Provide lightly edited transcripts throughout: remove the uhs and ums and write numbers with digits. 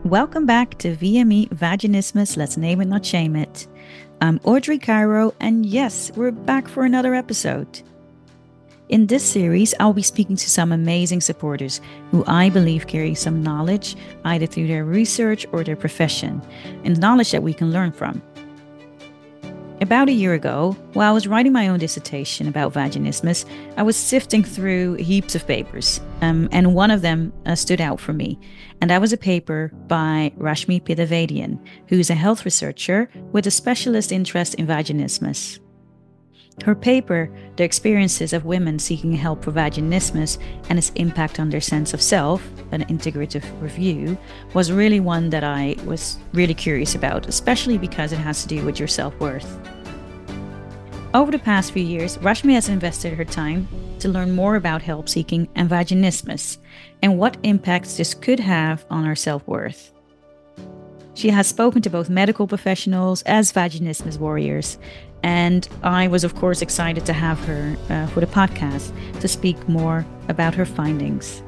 Welcome back to VME Vaginismus, Let's Name It, Not Shame It. I'm Audrey Cairo, and yes, we're back for another episode. In this series, I'll be speaking to some amazing supporters who I believe carry some knowledge, either through their research or their profession, and knowledge that we can learn from. About a year ago, while I was writing my own dissertation about vaginismus, I was sifting through heaps of papers, and one of them stood out for me. And that was a paper by Rashmi Pidavadian, who is a health researcher with a specialist interest in vaginismus. Her paper, The Experiences of Women Seeking Help for Vaginismus and Its Impact on Their Sense of Self, an integrative review, was really one that I was really curious about, especially because it has to do with your self-worth. Over the past few years, Rashmi has invested her time to learn more about help seeking and vaginismus and what impacts this could have on our self-worth. She has spoken to both medical professionals as vaginismus warriors, and I was, of course, excited to have her for the podcast to speak more about her findings.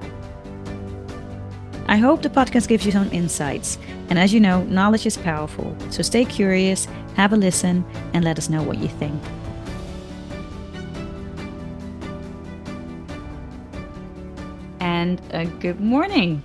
I hope the podcast gives you some insights, and as you know, knowledge is powerful, so stay curious, have a listen, and let us know what you think. And good morning.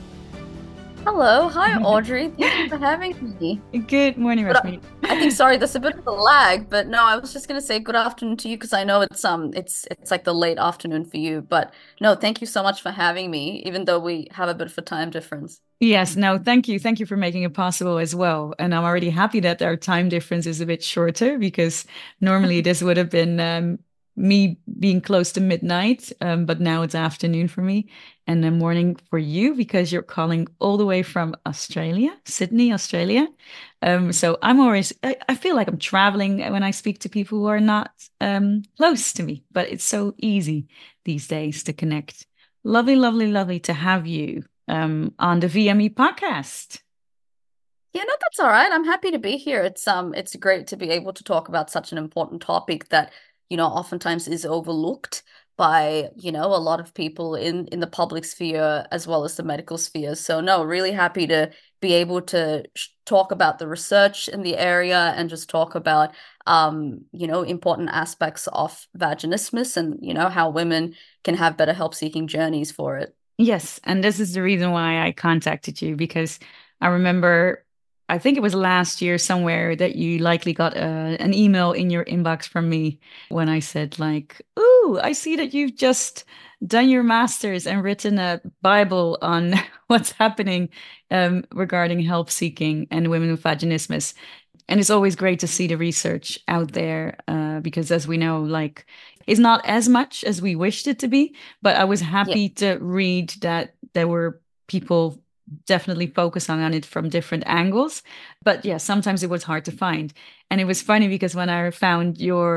Hello. Hi, Audrey. Thank you for having me. Good morning, Rashmi. I think, sorry, there's a bit of a lag, but no, I was just going to say good afternoon to you because I know it's like the late afternoon for you. But no, thank you so much for having me, even though we have a bit of a time difference. Yes, no, thank you. Thank you for making it possible as well. And I'm already happy that our time difference is a bit shorter because normally this would have been me being close to midnight, but now it's afternoon for me and the morning for you because you're calling all the way from Australia, Sydney, Australia. So I feel like I'm traveling when I speak to people who are not close to me, but it's so easy these days to connect. Lovely, lovely, lovely to have you on the VME podcast. Yeah, no, that's all right. I'm happy to be here. It's great to be able to talk about such an important topic that, oftentimes is overlooked by, a lot of people in the public sphere as well as the medical sphere. So no, really happy to be able to talk about the research in the area and just talk about, important aspects of vaginismus and, how women can have better help seeking journeys for it. Yes, and this is the reason why I contacted you because I remember, I think it was last year somewhere that you likely got an email in your inbox from me when I said like, "Ooh, I see that you've just done your master's and written a Bible on what's happening regarding help seeking and women with vaginismus." And it's always great to see the research out there because, as we know, like it's not as much as we wished it to be. But I was Yeah. happy to read that there were people definitely focusing on it from different angles. But yeah, sometimes it was hard to find. And it was funny because when I found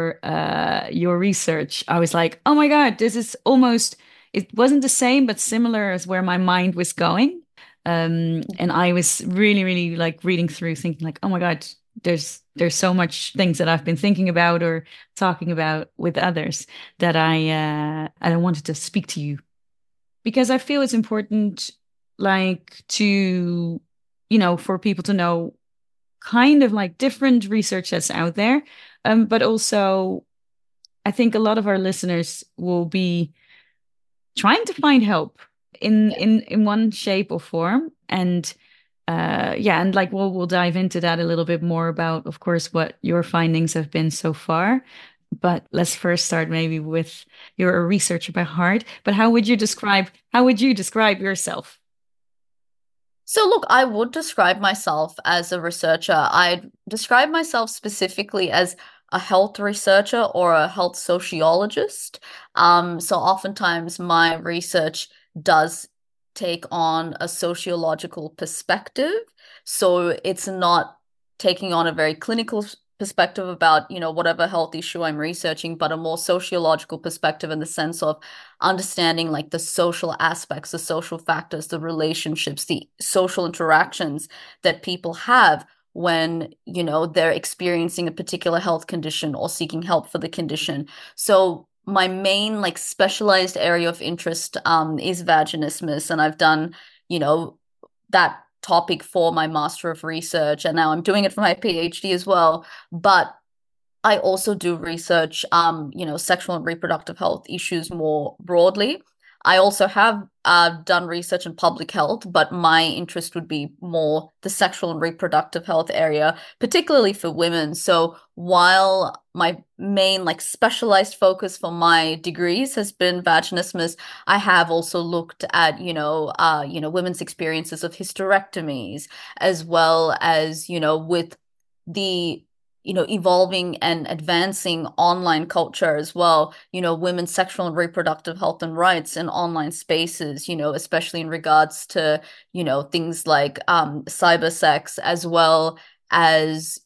your research, I was like, oh my God, this is almost it wasn't the same, but similar as where my mind was going. And I was really, really like reading through, thinking like, oh my God, there's so much things that I've been thinking about or talking about with others that I wanted to speak to you because I feel it's important like to for people to know kind of like different research that's out there, but also I think a lot of our listeners will be trying to find help in one shape or form. And yeah, and like we'll dive into that a little bit more about, of course, what your findings have been so far. But let's first start maybe with you're a researcher by heart, but how would you describe yourself? So, look, I would describe myself as a researcher. I'd describe myself specifically as a health researcher or a health sociologist. So oftentimes my research does take on a sociological perspective. So it's not taking on a very clinical perspective about, whatever health issue I'm researching, but a more sociological perspective in the sense of understanding like the social aspects, the social factors, the relationships, the social interactions that people have when, they're experiencing a particular health condition or seeking help for the condition. So my main like specialized area of interest is vaginismus, and I've done, that topic for my Master of Research, and now I'm doing it for my PhD as well. But I also do research, sexual and reproductive health issues more broadly. I also have done research in public health, but my interest would be more the sexual and reproductive health area, particularly for women. So while my main like specialized focus for my degrees has been vaginismus, I have also looked at, women's experiences of hysterectomies, as well as, with the evolving and advancing online culture as well, women's sexual and reproductive health and rights in online spaces, especially in regards to, things like cyber sex, as well as,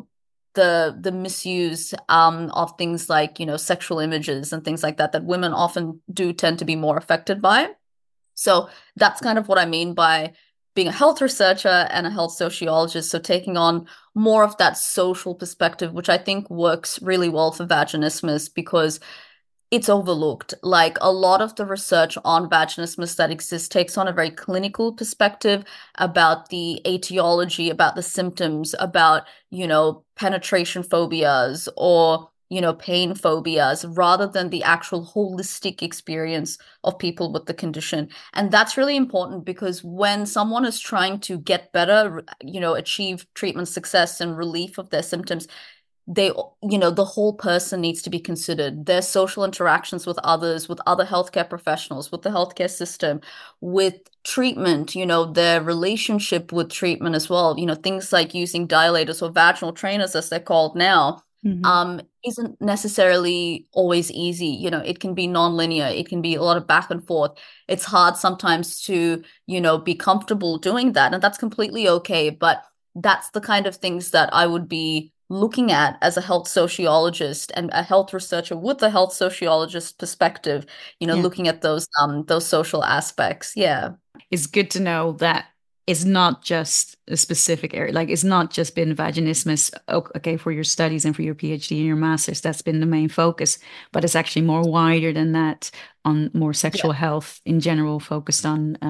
the misuse of things like, sexual images and things like that, that women often do tend to be more affected by. So that's kind of what I mean by being a health researcher and a health sociologist. So taking on more of that social perspective, which I think works really well for vaginismus because it's overlooked. Like a lot of the research on vaginismus that exists takes on a very clinical perspective about the etiology, about the symptoms, about, penetration phobias or, pain phobias, rather than the actual holistic experience of people with the condition. And that's really important because when someone is trying to get better, achieve treatment success and relief of their symptoms, they, the whole person needs to be considered. Their social interactions with others, with other healthcare professionals, with the healthcare system, with treatment, their relationship with treatment as well, things like using dilators or vaginal trainers, as they're called now, Mm-hmm. isn't necessarily always easy. It can be non-linear. It can be a lot of back and forth. It's hard sometimes to, be comfortable doing that. And that's completely okay. But that's the kind of things that I would be looking at as a health sociologist and a health researcher with a health sociologist perspective, Yeah. looking at those social aspects. Yeah. It's good to know that it's not just a specific area. Like it's not just been vaginismus, okay, for your studies and for your PhD and your master's. That's been the main focus, but it's actually more wider than that on more Yeah. sexual health in general, focused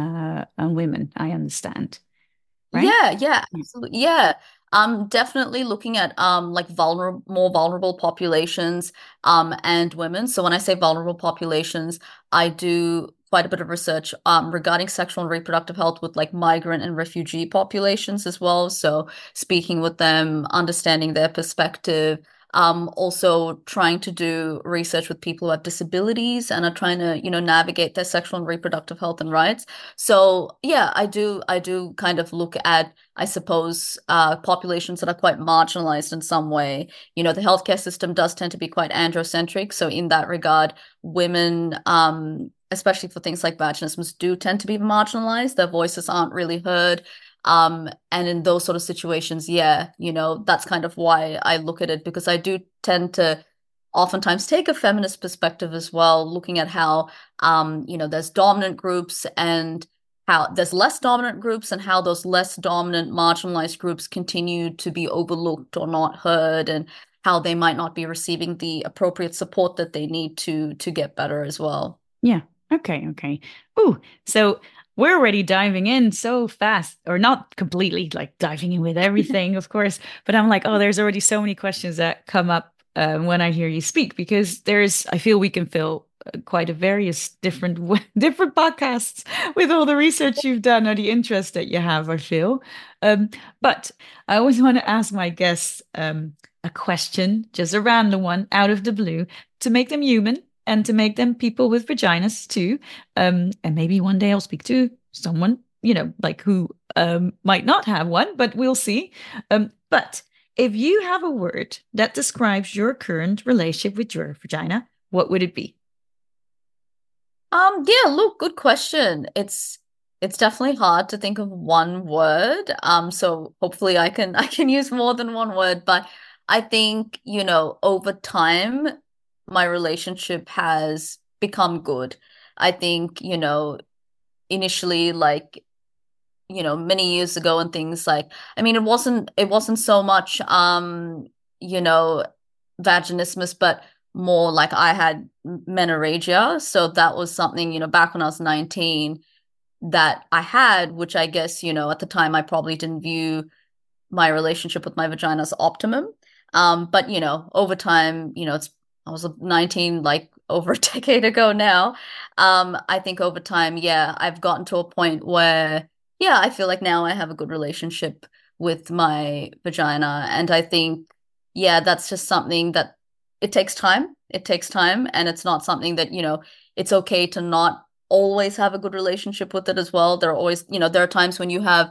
on women. I understand, right? Yeah, Yeah. absolutely. Yeah. Definitely looking at like more vulnerable populations and women. So when I say vulnerable populations, I do quite a bit of research regarding sexual and reproductive health with like migrant and refugee populations as well. So speaking with them, understanding their perspective, also trying to do research with people who have disabilities and are trying to, navigate their sexual and reproductive health and rights. So yeah, I do kind of look at, I suppose, populations that are quite marginalized in some way. The healthcare system does tend to be quite androcentric. So in that regard, women, especially for things like vaginismus, do tend to be marginalized. Their voices aren't really heard. And in those sort of situations, yeah, that's kind of why I look at it, because I do tend to oftentimes take a feminist perspective as well, looking at how there's dominant groups and how there's less dominant groups and how those less dominant marginalized groups continue to be overlooked or not heard, and how they might not be receiving the appropriate support that they need to get better as well. Yeah. Okay. Okay. Ooh, so we're already diving in so fast, or not completely like diving in with everything, of course, but I'm like, oh, there's already so many questions that come up when I hear you speak, because I feel we can fill quite a various different different podcasts with all the research you've done or the interest that you have, I feel. Um, but I always want to ask my guests a question, just a random one out of the blue, to make them human and to make them people with vaginas too. And maybe one day I'll speak to someone, like who might not have one, but we'll see. But if you have a word that describes your current relationship with your vagina, what would it be? Yeah, look, good question. It's definitely hard to think of one word. So hopefully I can use more than one word, but I think, over time my relationship has become good. I think, initially like, many years ago and things like, I mean, it wasn't so much you know, vaginismus, but more like I had menorrhagia. So that was something, back when I was 19. that I had, which I guess, at the time I probably didn't view my relationship with my vagina as optimum. But over time, I was 19, like over a decade ago now. I think over time, yeah, I've gotten to a point where, yeah, I feel like now I have a good relationship with my vagina. And I think, yeah, that's just something that it takes time. It takes time. And it's not something that, it's okay to not always have a good relationship with it as well. There are always, there are times when you have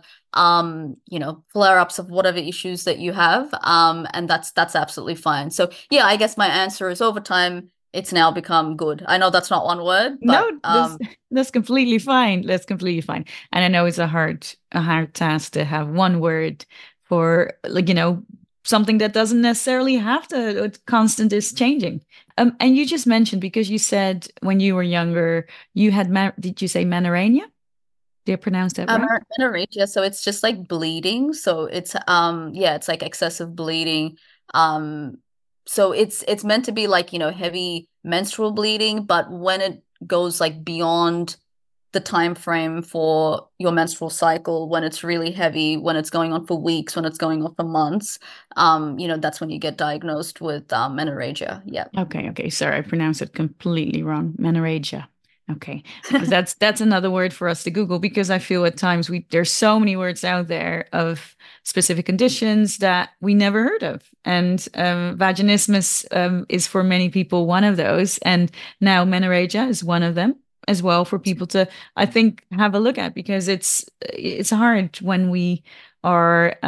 flare-ups of whatever issues that you have. And that's absolutely fine. So yeah, I guess my answer is over time, it's now become good. I know that's not one word, No, but that's completely fine. That's completely fine. And I know it's a hard task to have one word for, like, something that doesn't necessarily have to, constant is changing. And you just mentioned, because you said when you were younger, you had, did you say menorrhagia? Did I pronounce that right? menorrhagia, so it's just like bleeding. So it's yeah, it's like excessive bleeding. Um, so it's meant to be like, heavy menstrual bleeding, but when it goes like beyond the time frame for your menstrual cycle, when it's really heavy, when it's going on for weeks, when it's going on for months, that's when you get diagnosed with menorrhagia. Yeah. Okay, okay. Sorry, I pronounced it completely wrong. Menorrhagia. Okay, because that's another word for us to Google, because I feel at times there's so many words out there of specific conditions that we never heard of, and vaginismus is for many people one of those, and now menorrhagia is one of them as well for people to, I think, have a look at, because it's hard when we are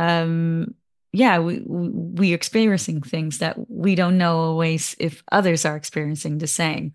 yeah, we experiencing things that we don't know always if others are experiencing the same.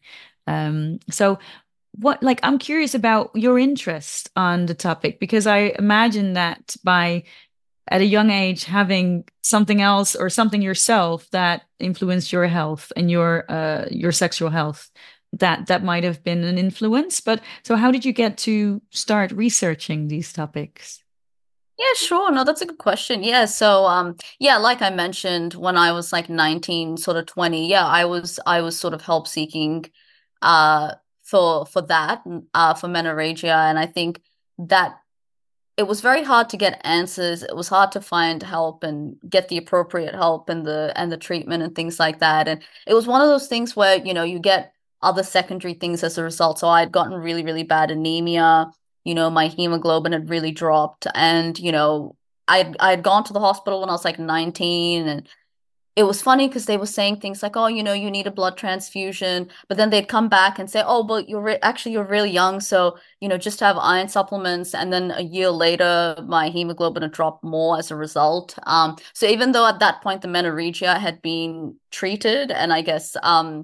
So what, like, I'm curious about your interest on the topic, because I imagine that by at a young age having something else or something yourself that influenced your health and your sexual health, that might have been an influence. But so how did you get to start researching these topics? Yeah, sure. No, that's a good question. Yeah, so yeah, like I mentioned, when I was like 19, sort of 20, yeah, I was sort of help seeking uh for that, for menorrhagia, and I think that it was very hard to get answers. It was hard to find help and get the appropriate help and the treatment and things like that. And it was one of those things where, you get other secondary things as a result. So I had gotten really, really bad anemia. My hemoglobin had really dropped. And, I had gone to the hospital when I was like 19, and it was funny because they were saying things like, oh, you need a blood transfusion, but then they'd come back and say, oh, but you're really young, so just have iron supplements. And then a year later, my hemoglobin had dropped more as a result. So even though at that point the menorrhagia had been treated, and I guess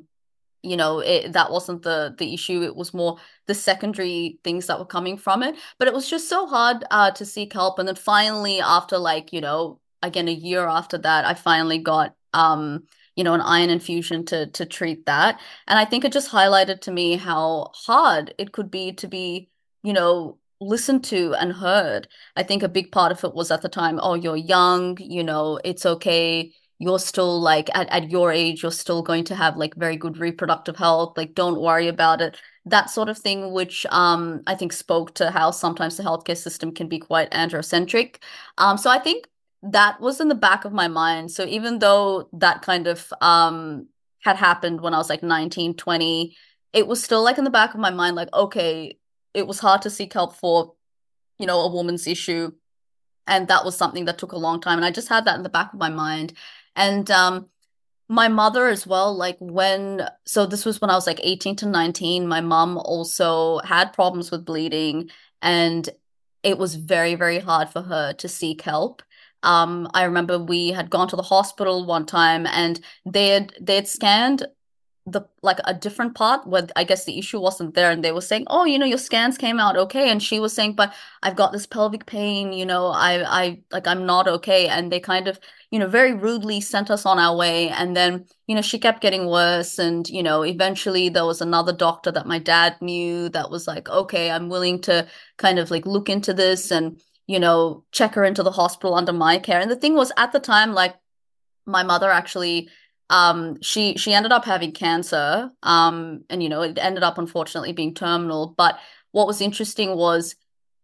that wasn't the issue, it was more the secondary things that were coming from it. But it was just so hard to seek help. And then finally, after like again a year after that, I finally got an iron infusion to treat that. And I think it just highlighted to me how hard it could be to be listened to and heard. I think a big part of it was at the time, oh, you're young, it's okay, you're still like at your age, you're still going to have like very good reproductive health. Like, don't worry about it. That sort of thing, which I think spoke to how sometimes the healthcare system can be quite androcentric. So I think that was in the back of my mind. So even though that kind of had happened when I was like 19, 20, it was still like in the back of my mind, like, okay, it was hard to seek help for, a woman's issue. And that was something that took a long time. And I just had that in the back of my mind. And my mother as well, like so this was when I was like 18 to 19, my mom also had problems with bleeding, and it was very, very hard for her to seek help. I remember we had gone to the hospital one time, and they had scanned the like a different part where I guess the issue wasn't there, and they were saying, oh, your scans came out okay, and she was saying, but I've got this pelvic pain, I like I'm not okay. And they kind of very rudely sent us on our way. And then she kept getting worse, and eventually there was another doctor that my dad knew that was like, okay, I'm willing to kind of like look into this and check her into the hospital under my care. And the thing was, at the time, like, my mother actually she ended up having cancer, and it ended up unfortunately being terminal. But what was interesting was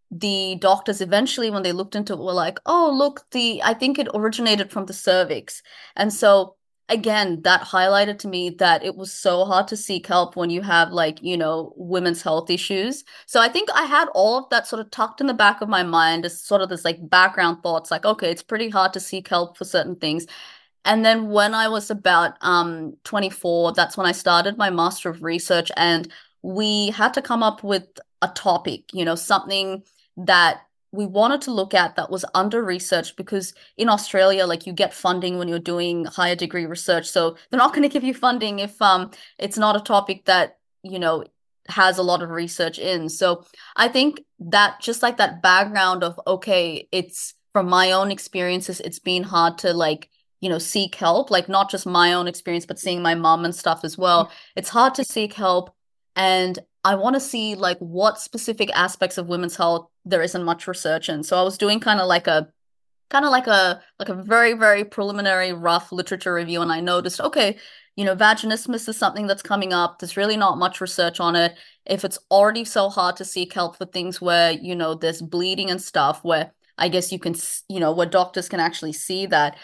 the doctors eventually, when they looked into it, were like, oh, look, I think it originated from the cervix. And so again, that highlighted to me that it was so hard to seek help when you have like, women's health issues. So I think I had all of that sort of tucked in the back of my mind as sort of this like background thoughts, like, okay, it's pretty hard to seek help for certain things. And then when I was about 24, that's when I started my Master of Research, and we had to come up with a topic, something that we wanted to look at that was under researched, because in Australia, like, you get funding when you're doing higher degree research. So they're not going to give you funding if it's not a topic that, has a lot of research in. So I think that just like that background of, okay, it's from my own experiences, it's been hard to like, seek help, like not just my own experience, but seeing my mom and stuff as well. It's hard to seek help. And I want to see like what specific aspects of women's health there isn't much research in. So I was doing kind of like a very, very preliminary rough literature review, and I noticed, okay, vaginismus is something that's coming up. There's really not much research on it. If it's already so hard to seek help for things where, there's bleeding and stuff, where I guess you can, where doctors can actually see that,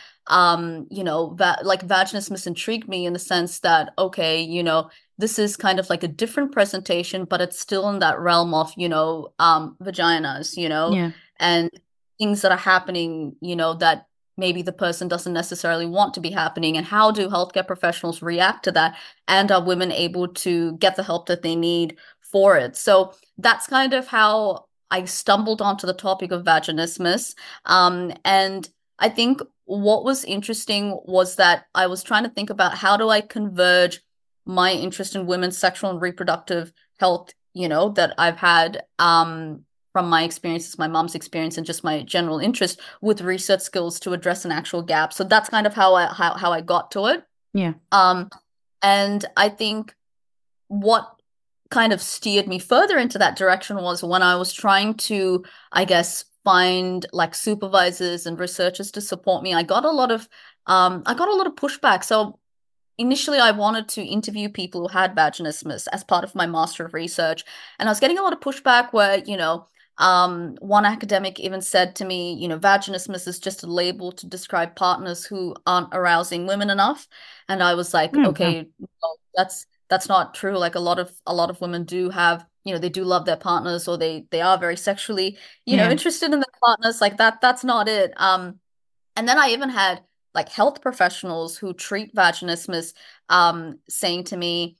like vaginismus intrigued me in the sense that, okay, this is kind of like a different presentation, but it's still in that realm of, vaginas, Yeah. and things that are happening, that maybe the person doesn't necessarily want to be happening, and how do healthcare professionals react to that, and are women able to get the help that they need for it? So that's kind of how I stumbled onto the topic of vaginismus. And I think what was interesting was that I was trying to think about how do I converge my interest in women's sexual and reproductive health, that I've had from my experiences, my mom's experience, and just my general interest with research skills to address an actual gap. So that's kind of how I got to it. Yeah. Um, and I think what kind of steered me further into that direction was when I was trying to, I guess, find like supervisors and researchers to support me. I got a lot of pushback. So initially I wanted to interview people who had vaginismus as part of my Master of Research, and I was getting a lot of pushback where, one academic even said to me, vaginismus is just a label to describe partners who aren't arousing women enough. And I was like, Oh, wow. okay, well, that's not true. Like a lot of women do have, they do love their partners, or they are very sexually, Yeah. interested in their partners. Like that's not it. And then I even had like health professionals who treat vaginismus saying to me,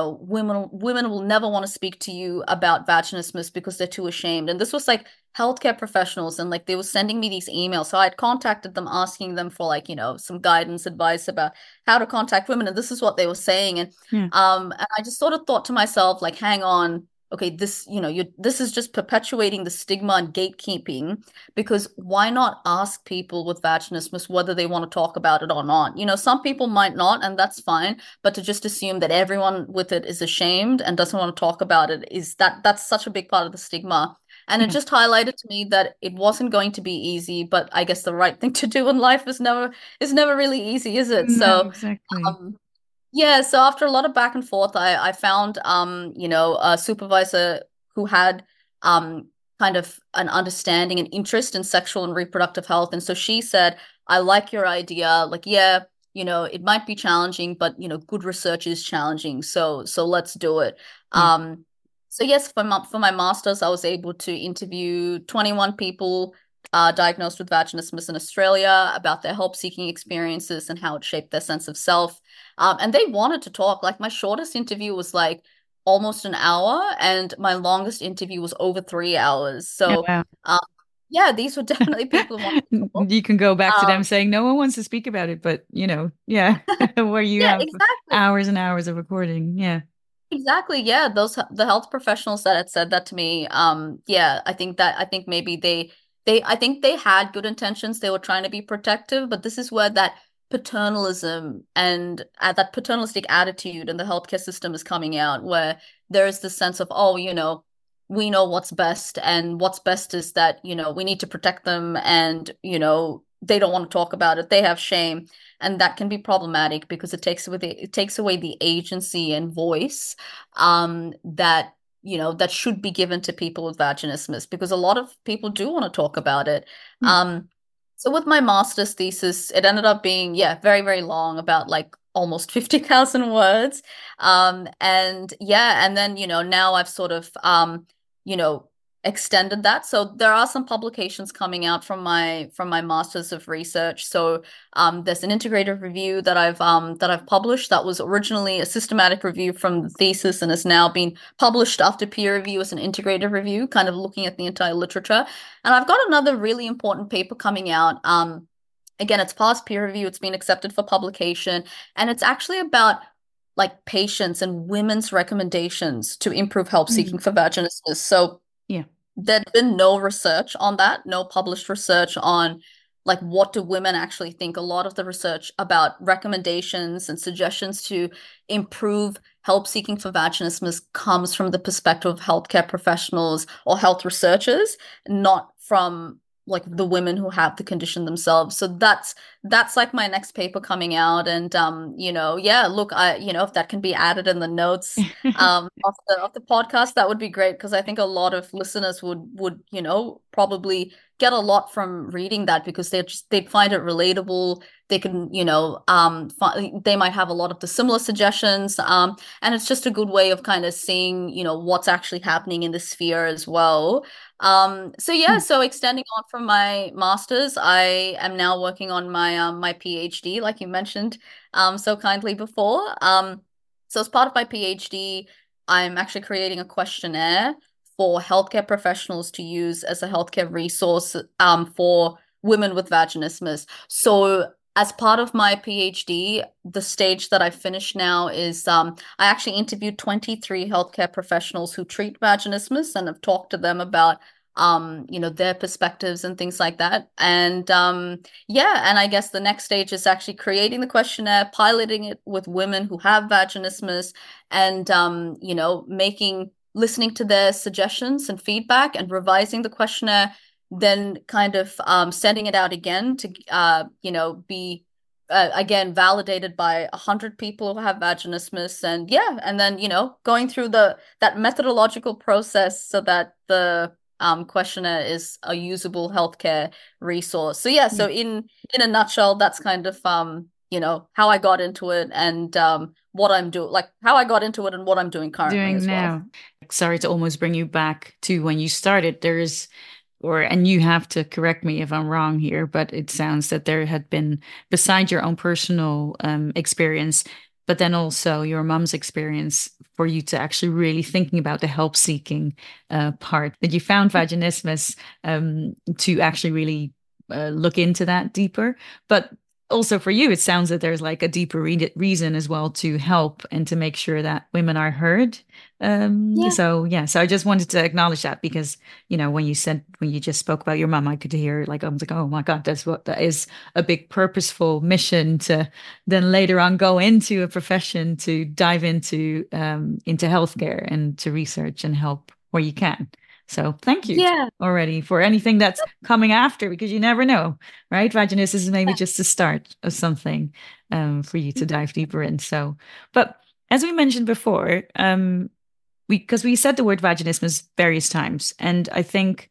women will never want to speak to you about vaginismus because they're too ashamed. And this was like healthcare professionals, and like they were sending me these emails. So I had contacted them asking them for like, some guidance, advice about how to contact women. And this is what they were saying. Yeah. And I just sort of thought to myself, like, hang on, okay, this is just perpetuating the stigma and gatekeeping, because why not ask people with vaginismus whether they want to talk about it or not? Some people might not, and that's fine, but to just assume that everyone with it is ashamed and doesn't want to talk about it, that's such a big part of the stigma. And it Yeah. just highlighted to me that it wasn't going to be easy, but I guess the right thing to do in life is never really easy, is it? No, So exactly. yeah, so after a lot of back and forth, I found a supervisor who had kind of an understanding and interest in sexual and reproductive health. And so she said, I like your idea. Like, yeah, it might be challenging, but good research is challenging. So let's do it. Yeah. So yes, for my master's, I was able to interview 21 people diagnosed with vaginismus in Australia about their help seeking experiences and how it shaped their sense of self. And they wanted to talk. Like my shortest interview was like almost an hour, and my longest interview was over 3 hours. Oh, So, wow. um, yeah, these were definitely people who wanted to talk. You can go back to them Um, saying no one wants to speak about it, but yeah, where you yeah, have exactly. hours and hours of recording. Yeah. Exactly. Yeah, the health professionals that had said that to me. Yeah, I think maybe I think they had good intentions. They were trying to be protective, but this is where that paternalism and that paternalistic attitude in the healthcare system is coming out, where there is this sense of, oh, we know what's best, and what's best is that, we need to protect them, and, they don't want to talk about it. They have shame, and that can be problematic because it takes away the agency and voice that that should be given to people with vaginismus because a lot of people do want to talk about it. Hmm. Um, so with my master's thesis, it ended up being, yeah, very, very long, about like almost 50,000 words. And yeah, and then, now I've sort of, you know, extended that. So there are some publications coming out from my master's of research. So there's an integrative review that I've published that was originally a systematic review from the thesis and has now been published after peer review as an integrative review, kind of looking at the entire literature. And I've got another really important paper coming out. Again, it's past peer review, it's been accepted for publication, and it's actually about like patients and women's recommendations to improve help seeking Mm. for vaginismus. So Yeah. there's been no research on that, no published research on like what do women actually think. A lot of the research about recommendations and suggestions to improve help seeking for vaginismus comes from the perspective of healthcare professionals or health researchers, not from like the women who have the condition themselves. So that's like my next paper coming out. And yeah, look, if that can be added in the notes of the podcast, that would be great because I think a lot of listeners would probably get a lot from reading that because they'd find it relatable. They can they might have a lot of the similar suggestions, and it's just a good way of kind of seeing what's actually happening in the sphere as well. So yeah, Mm. so extending on from my master's, I am now working on my PhD, like you mentioned so kindly before. So as part of my PhD, I'm actually creating a questionnaire for healthcare professionals to use as a healthcare resource for women with vaginismus. So as part of my PhD, the stage that I finished now is I actually interviewed 23 healthcare professionals who treat vaginismus and have talked to them about their perspectives and things like that. And yeah, and I guess the next stage is actually creating the questionnaire, piloting it with women who have vaginismus, and listening to their suggestions and feedback and revising the questionnaire, then kind of sending it out again to be again validated by 100 people who have vaginismus, and yeah, and then going through the that methodological process so that the questionnaire is a usable healthcare resource. So yeah, Yeah. so in a nutshell, that's kind of how I got into it and what I'm doing, like how I got into it and what I'm doing currently Doing as well. now. Sorry to almost bring you back to when you started. There is, and you have to correct me if I'm wrong here, but it sounds that there had been, beside your own personal experience, but then also your mom's experience for you to actually really thinking about the help seeking part, that you found vaginismus to actually really look into that deeper. But also for you, it sounds that there's like a deeper reason as well to help and to make sure that women are heard. Yeah. So yeah, so I just wanted to acknowledge that because when you just spoke about your mom, I could hear like I was like, oh my God, that is a big purposeful mission to then later on go into a profession to dive into healthcare and to research and help where you can. So thank you Yeah. already for anything that's coming after because you never know, right? Vaginismus is maybe just the start of something for you to dive deeper in. So, but as we mentioned before, because we said the word vaginismus various times, and I think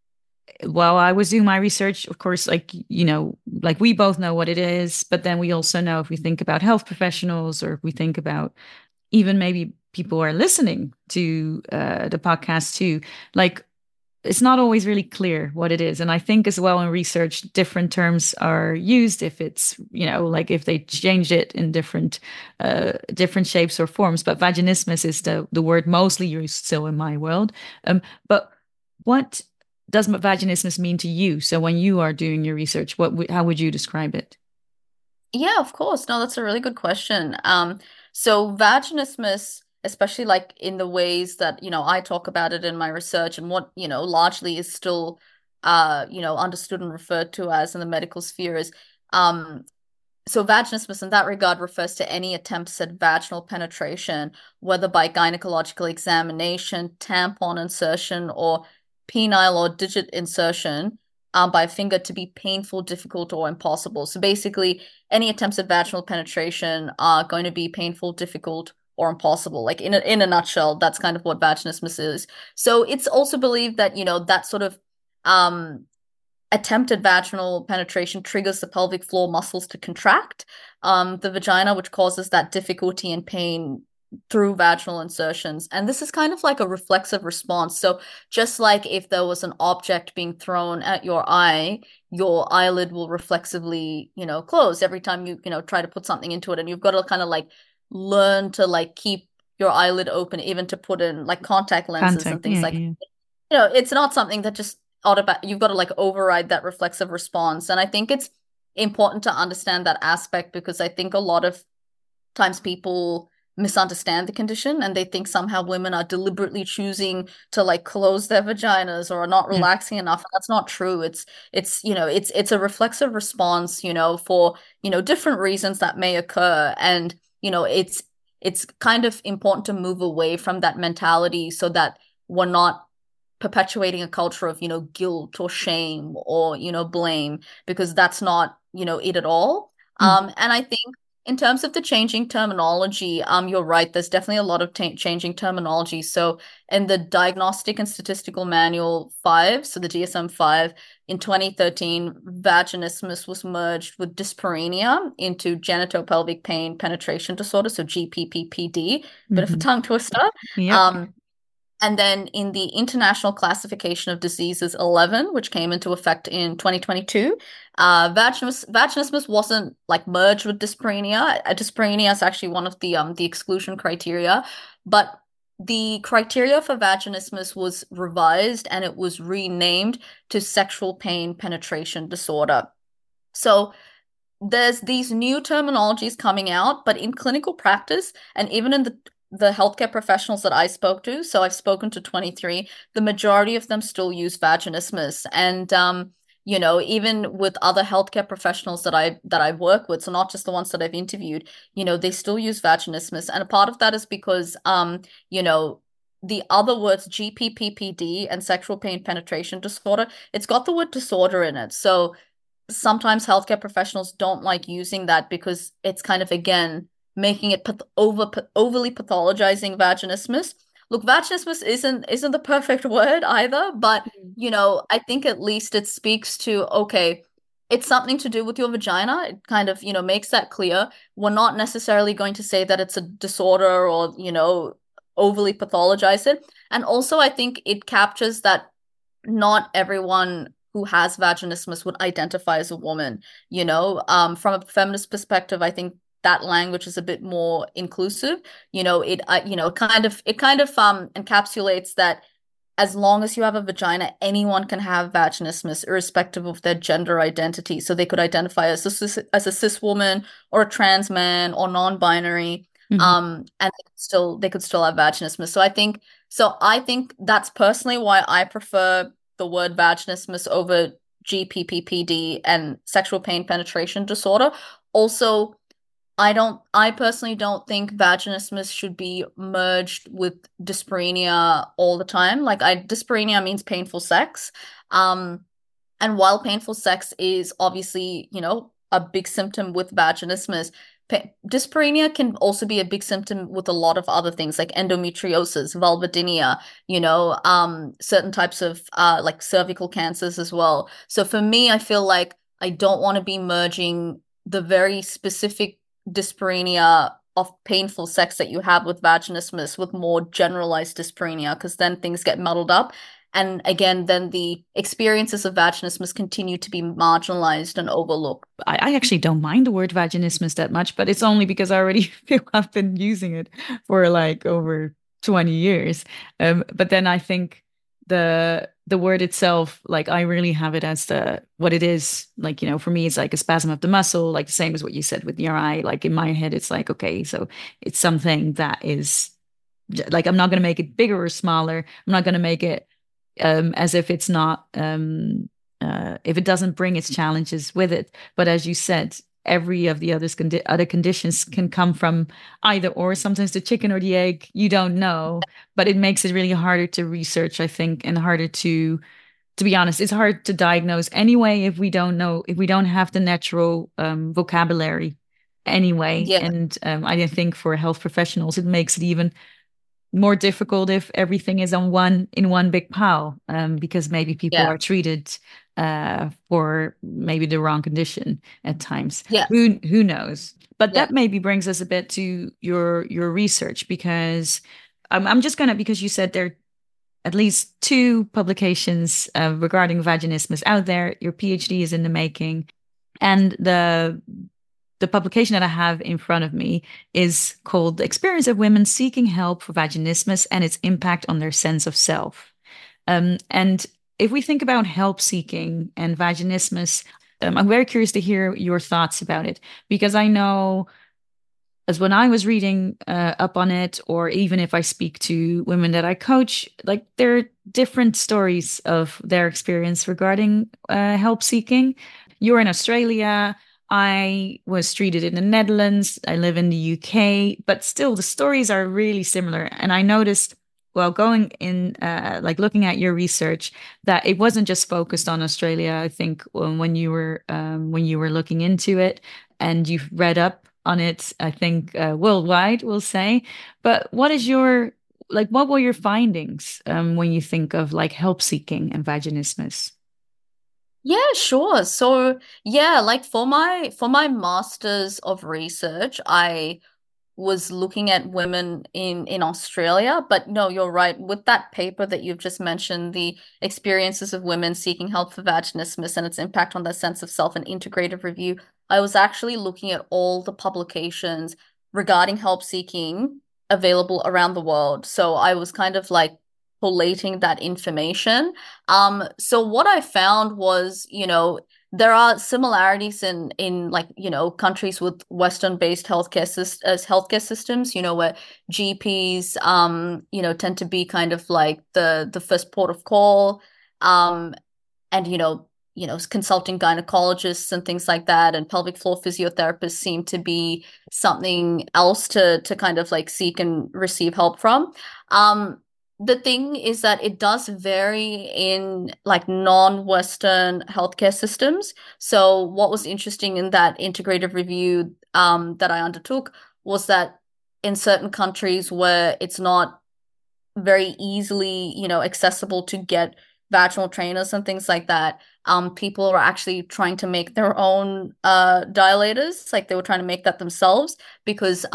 while I was doing my research, of course, like we both know what it is, but then we also know if we think about health professionals or if we think about even maybe people who are listening to the podcast too, like it's not always really clear what it is. And I think as well in research, different terms are used if it's, like if they change it in different shapes or forms. But vaginismus is the word mostly used still in my world. But what does vaginismus mean to you? So when you are doing your research, how would you describe it? Yeah, of course. No, that's a really good question. So vaginismus, especially like in the ways that, I talk about it in my research and what, largely is still understood and referred to as in the medical sphere is so vaginismus in that regard refers to any attempts at vaginal penetration, whether by gynecological examination, tampon insertion, or penile or digit insertion by a finger to be painful, difficult, or impossible. So basically, any attempts at vaginal penetration are going to be painful, difficult, or impossible. Like in a nutshell, that's kind of what vaginismus is. So it's also believed that, that sort of um attempted vaginal penetration triggers the pelvic floor muscles to contract the vagina, which causes that difficulty and pain through vaginal insertions. And this is kind of like a reflexive response. So just like if there was an object being thrown at your eye, your eyelid will reflexively, close every time you, try to put something into it. And you've got to kind of like learn to like keep your eyelid open, even to put in like contact lenses and Contact. things Yeah, like, yeah. it's not something that just you've got to like override that reflexive response. And I think it's important to understand that aspect because I think a lot of times people misunderstand the condition and they think somehow women are deliberately choosing to like close their vaginas or are not Yeah. relaxing enough. That's not true. It's a reflexive response, for, different reasons that may occur. And, it's kind of important to move away from that mentality so that we're not perpetuating a culture of, guilt or shame or, blame, because that's not, it at all. Mhm. And I think in terms of the changing terminology, you're right. There's definitely a lot of changing terminology. So in the Diagnostic and Statistical Manual 5, so the DSM-5, in 2013, vaginismus was merged with dyspareunia into genitopelvic pain penetration disorder, so GPPPD, bit of a Mhm. tongue twister. Yep. Um, and then in the International Classification of Diseases 11, which came into effect in 2022, vaginismus wasn't like merged with dyspareunia. Dyspareunia is actually one of the exclusion criteria, but the criteria for vaginismus was revised and it was renamed to sexual pain penetration disorder. So there's these new terminologies coming out, but in clinical practice and even in the healthcare professionals that I spoke to, so I've spoken to 23, the majority of them still use vaginismus. And even with other healthcare professionals that I work with, so not just the ones that I've interviewed, they still use vaginismus. And a part of that is because the other words GPPPD and sexual pain penetration disorder, it's got the word disorder in it. So sometimes healthcare professionals don't like using that because it's kind of again making it overly pathologizing vaginismus. Look, vaginismus isn't the perfect word either, but Mhm. I think at least it speaks to okay, it's something to do with your vagina. It kind of, makes that clear. We're not necessarily going to say that it's a disorder or, overly pathologize it. And also I think it captures that not everyone who has vaginismus would identify as a woman, from a feminist perspective, I think that language is a bit more inclusive. It kind of encapsulates that as long as you have a vagina, anyone can have vaginismus, irrespective of their gender identity. So they could identify as a cis woman or a trans man or non-binary, Mhm. and they could still have vaginismus. So I think that's personally why I prefer the word vaginismus over GPPPD and sexual pain penetration disorder. Also, I personally don't think vaginismus should be merged with dyspareunia all the time. Dyspareunia means painful sex. Um, and while painful sex is obviously, a big symptom with vaginismus, dyspareunia can also be a big symptom with a lot of other things like endometriosis, vulvodynia, certain types of like cervical cancers as well. So for me, I feel like I don't want to be merging the very specific dyspareunia of painful sex that you have with vaginismus with more generalized dyspareunia, because then things get muddled up. And again, then the experiences of vaginismus continue to be marginalized and overlooked. I actually don't mind the word vaginismus that much, but it's only because I already feel I've been using it for like over 20 years. But then I think the word itself, like I really have it as the what it is. Like, for me, it's like a spasm of the muscle, like the same as what you said with your eye. Like in my head, it's like, okay, so it's something that is like I'm not going to make it bigger or smaller. I'm not going to make it as if it's not if it doesn't bring its challenges with it. But as you said, every of the other conditions can come from either or. Sometimes the chicken or the egg, you don't know, but it makes it really harder to research, I think, and harder to be honest, it's hard to diagnose anyway if we don't know if we don't have the natural vocabulary anyway. Yeah, And I think for health professionals, it makes it even more difficult if everything is on one in one big pile, because maybe people yeah, are treated for maybe the wrong condition at times. yeah, Who knows? But yeah, that maybe brings us a bit to your research, because I'm just gonna, because you said there are at least two publications regarding vaginismus out there. Your PhD is in the making, and the publication that I have in front of me is called The Experience of Women Seeking Help for Vaginismus and Its Impact on Their Sense of Self. And if we think about help seeking and vaginismus, I'm very curious to hear your thoughts about it, because I know, as when I was reading up on it, or even if I speak to women that I coach, like there are different stories of their experience regarding help seeking. You're in Australia. I was treated in the Netherlands. I live in the UK, but still the stories are really similar. And I noticed, well, going in, like looking at your research, that it wasn't just focused on Australia. I think when you were looking into it, and you've read up on it, I think worldwide, we'll say. But what is your like? What were your findings when you think of like help seeking and vaginismus? yeah, sure. So yeah, like for my masters of research, I was looking at women in Australia, but no, you're right. With that paper that you've just mentioned, the experiences of women seeking help for vaginismus and its impact on their sense of self and integrative review, I was actually looking at all the publications regarding help seeking available around the world. So I was kind of like collating that information. So what I found was, there are similarities in like, countries with Western-based healthcare systems, where GPs, tend to be kind of like the first port of call, um, and consulting gynecologists and things like that, and pelvic floor physiotherapists seem to be something else to kind of like seek and receive help from. The thing is that it does vary in like non-Western healthcare systems. So what was interesting in that integrative review that I undertook was that in certain countries where it's not very easily, accessible to get vaginal trainers and things like that, people are actually trying to make their own dilators. Like they were trying to make that themselves because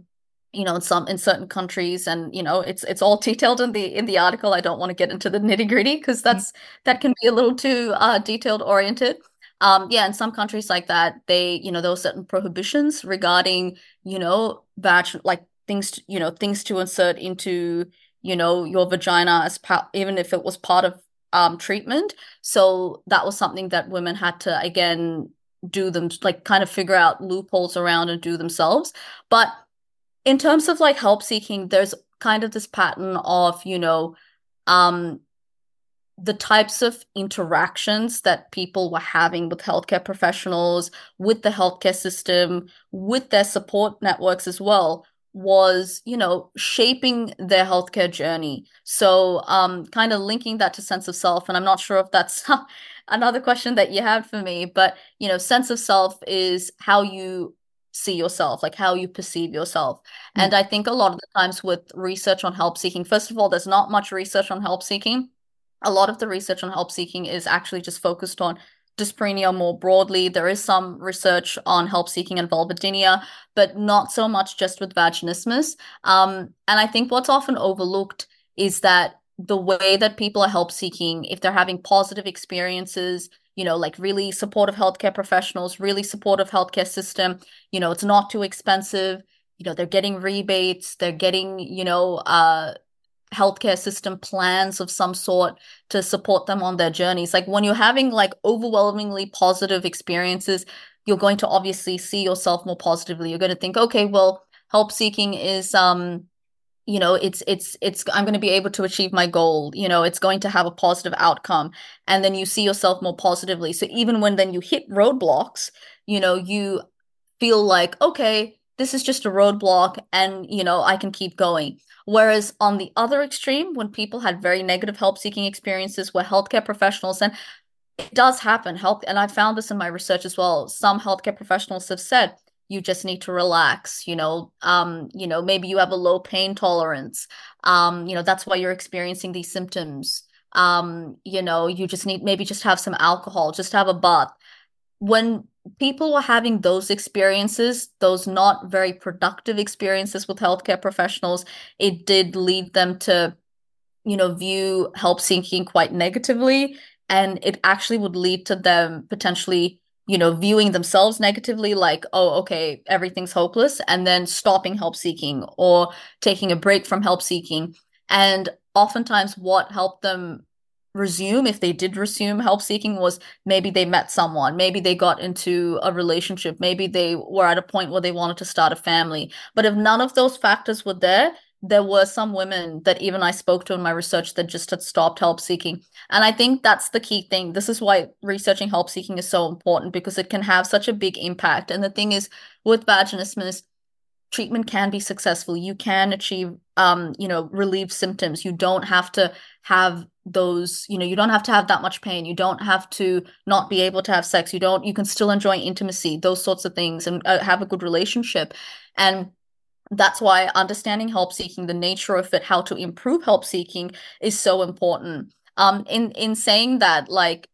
in certain countries, and it's all detailed in the article. I don't want to get into the nitty-gritty because that can be a little too detailed oriented. Yeah, in some countries like that, there were certain prohibitions regarding, like things to insert into, your vagina as even if it was part of treatment. So that was something that women had to again do them, like kind of figure out loopholes around and do themselves. But in terms of like help seeking, there's kind of this pattern of, um, the types of interactions that people were having with healthcare professionals, with the healthcare system, with their support networks as well, was, shaping their healthcare journey. So, kind of linking that to sense of self, and I'm not sure if that's another question that you had for me, but, sense of self is how you see yourself, like how you perceive yourself. Yeah. And I think a lot of the times with research on help seeking, first of all, there's not much research on help seeking. A lot of the research on help seeking is actually just focused on dyspareunia more broadly. There is some research on help seeking and vulvodynia, but not so much just with vaginismus. And I think what's often overlooked is that the way that people are help seeking, if they're having positive experiences, like really supportive healthcare professionals, really supportive healthcare system, it's not too expensive, they're getting rebates, they're getting, healthcare system plans of some sort to support them on their journeys. Like when you're having like overwhelmingly positive experiences, you're going to obviously see yourself more positively. You're going to think, okay, well, help seeking is it's I'm going to be able to achieve my goal. It's going to have a positive outcome. And then you see yourself more positively. So even when then you hit roadblocks, you feel like, okay, this is just a roadblock and, I can keep going. Whereas on the other extreme, when people had very negative help seeking experiences where healthcare professionals, and it does happen, and I found this in my research as well, some healthcare professionals have said, you just need to relax, maybe you have a low pain tolerance. That's why you're experiencing these symptoms. You just need maybe just have some alcohol, just have a bath. When people were having those experiences, those not very productive experiences with healthcare professionals, it did lead them to, view help seeking quite negatively. And it actually would lead to them potentially, viewing themselves negatively, like, oh, okay, everything's hopeless, and then stopping help seeking or taking a break from help seeking. And oftentimes, what helped them resume, if they did resume help seeking, was maybe they met someone, maybe they got into a relationship, maybe they were at a point where they wanted to start a family. But if none of those factors were there were some women that even I spoke to in my research that just had stopped help seeking. And I think that's the key thing. This is why researching help seeking is so important, because it can have such a big impact. And the thing is, with vaginismus, treatment can be successful. You can achieve, relieve symptoms. You don't have to have those, you don't have to have that much pain. You don't have to not be able to have sex. You can still enjoy intimacy, those sorts of things, and have a good relationship. And that's why understanding help seeking, the nature of it, how to improve help seeking is so important. In saying that, like,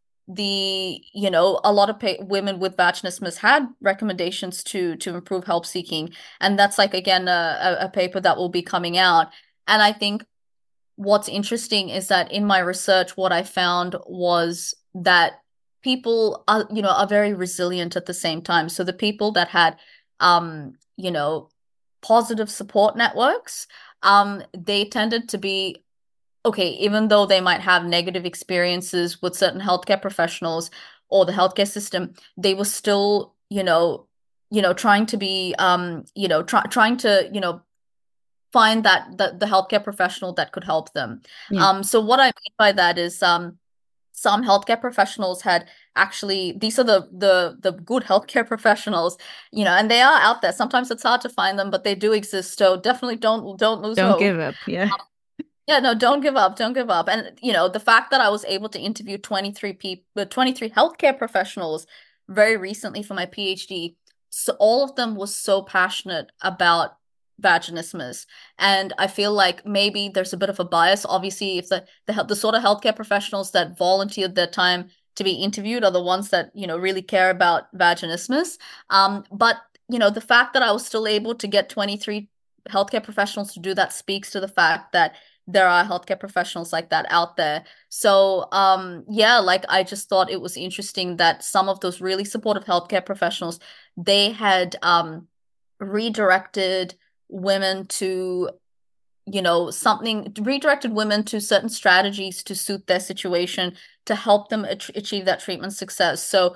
a lot of women with vaginismus had recommendations to improve help seeking, and that's like again a paper that will be coming out. And I think what's interesting is that in my research, what I found was that people are very resilient at the same time. So the people that had um, you know, positive support networks, they tended to be okay, even though they might have negative experiences with certain healthcare professionals or the healthcare system, they were still, trying to be, trying to, find that the healthcare professional that could help them. Yeah. So what I mean by that is, some healthcare professionals had actually, these are the good healthcare professionals, and they are out there. Sometimes it's hard to find them, but they do exist. So definitely don't lose Don't give hope. up. Yeah. Yeah, no, don't give up. Don't give up. And the fact that I was able to interview 23 people, 23 healthcare professionals very recently for my PhD, so all of them was so passionate about vaginismus. And I feel like maybe there's a bit of a bias. Obviously, if the sort of healthcare professionals that volunteered their time to be interviewed are the ones that, really care about vaginismus. But the fact that I was still able to get 23 healthcare professionals to do that speaks to the fact that there are healthcare professionals like that out there. So, yeah, like I just thought it was interesting that some of those really supportive healthcare professionals, they had redirected women to, redirected women to certain strategies to suit their situation to help them achieve that treatment success. So,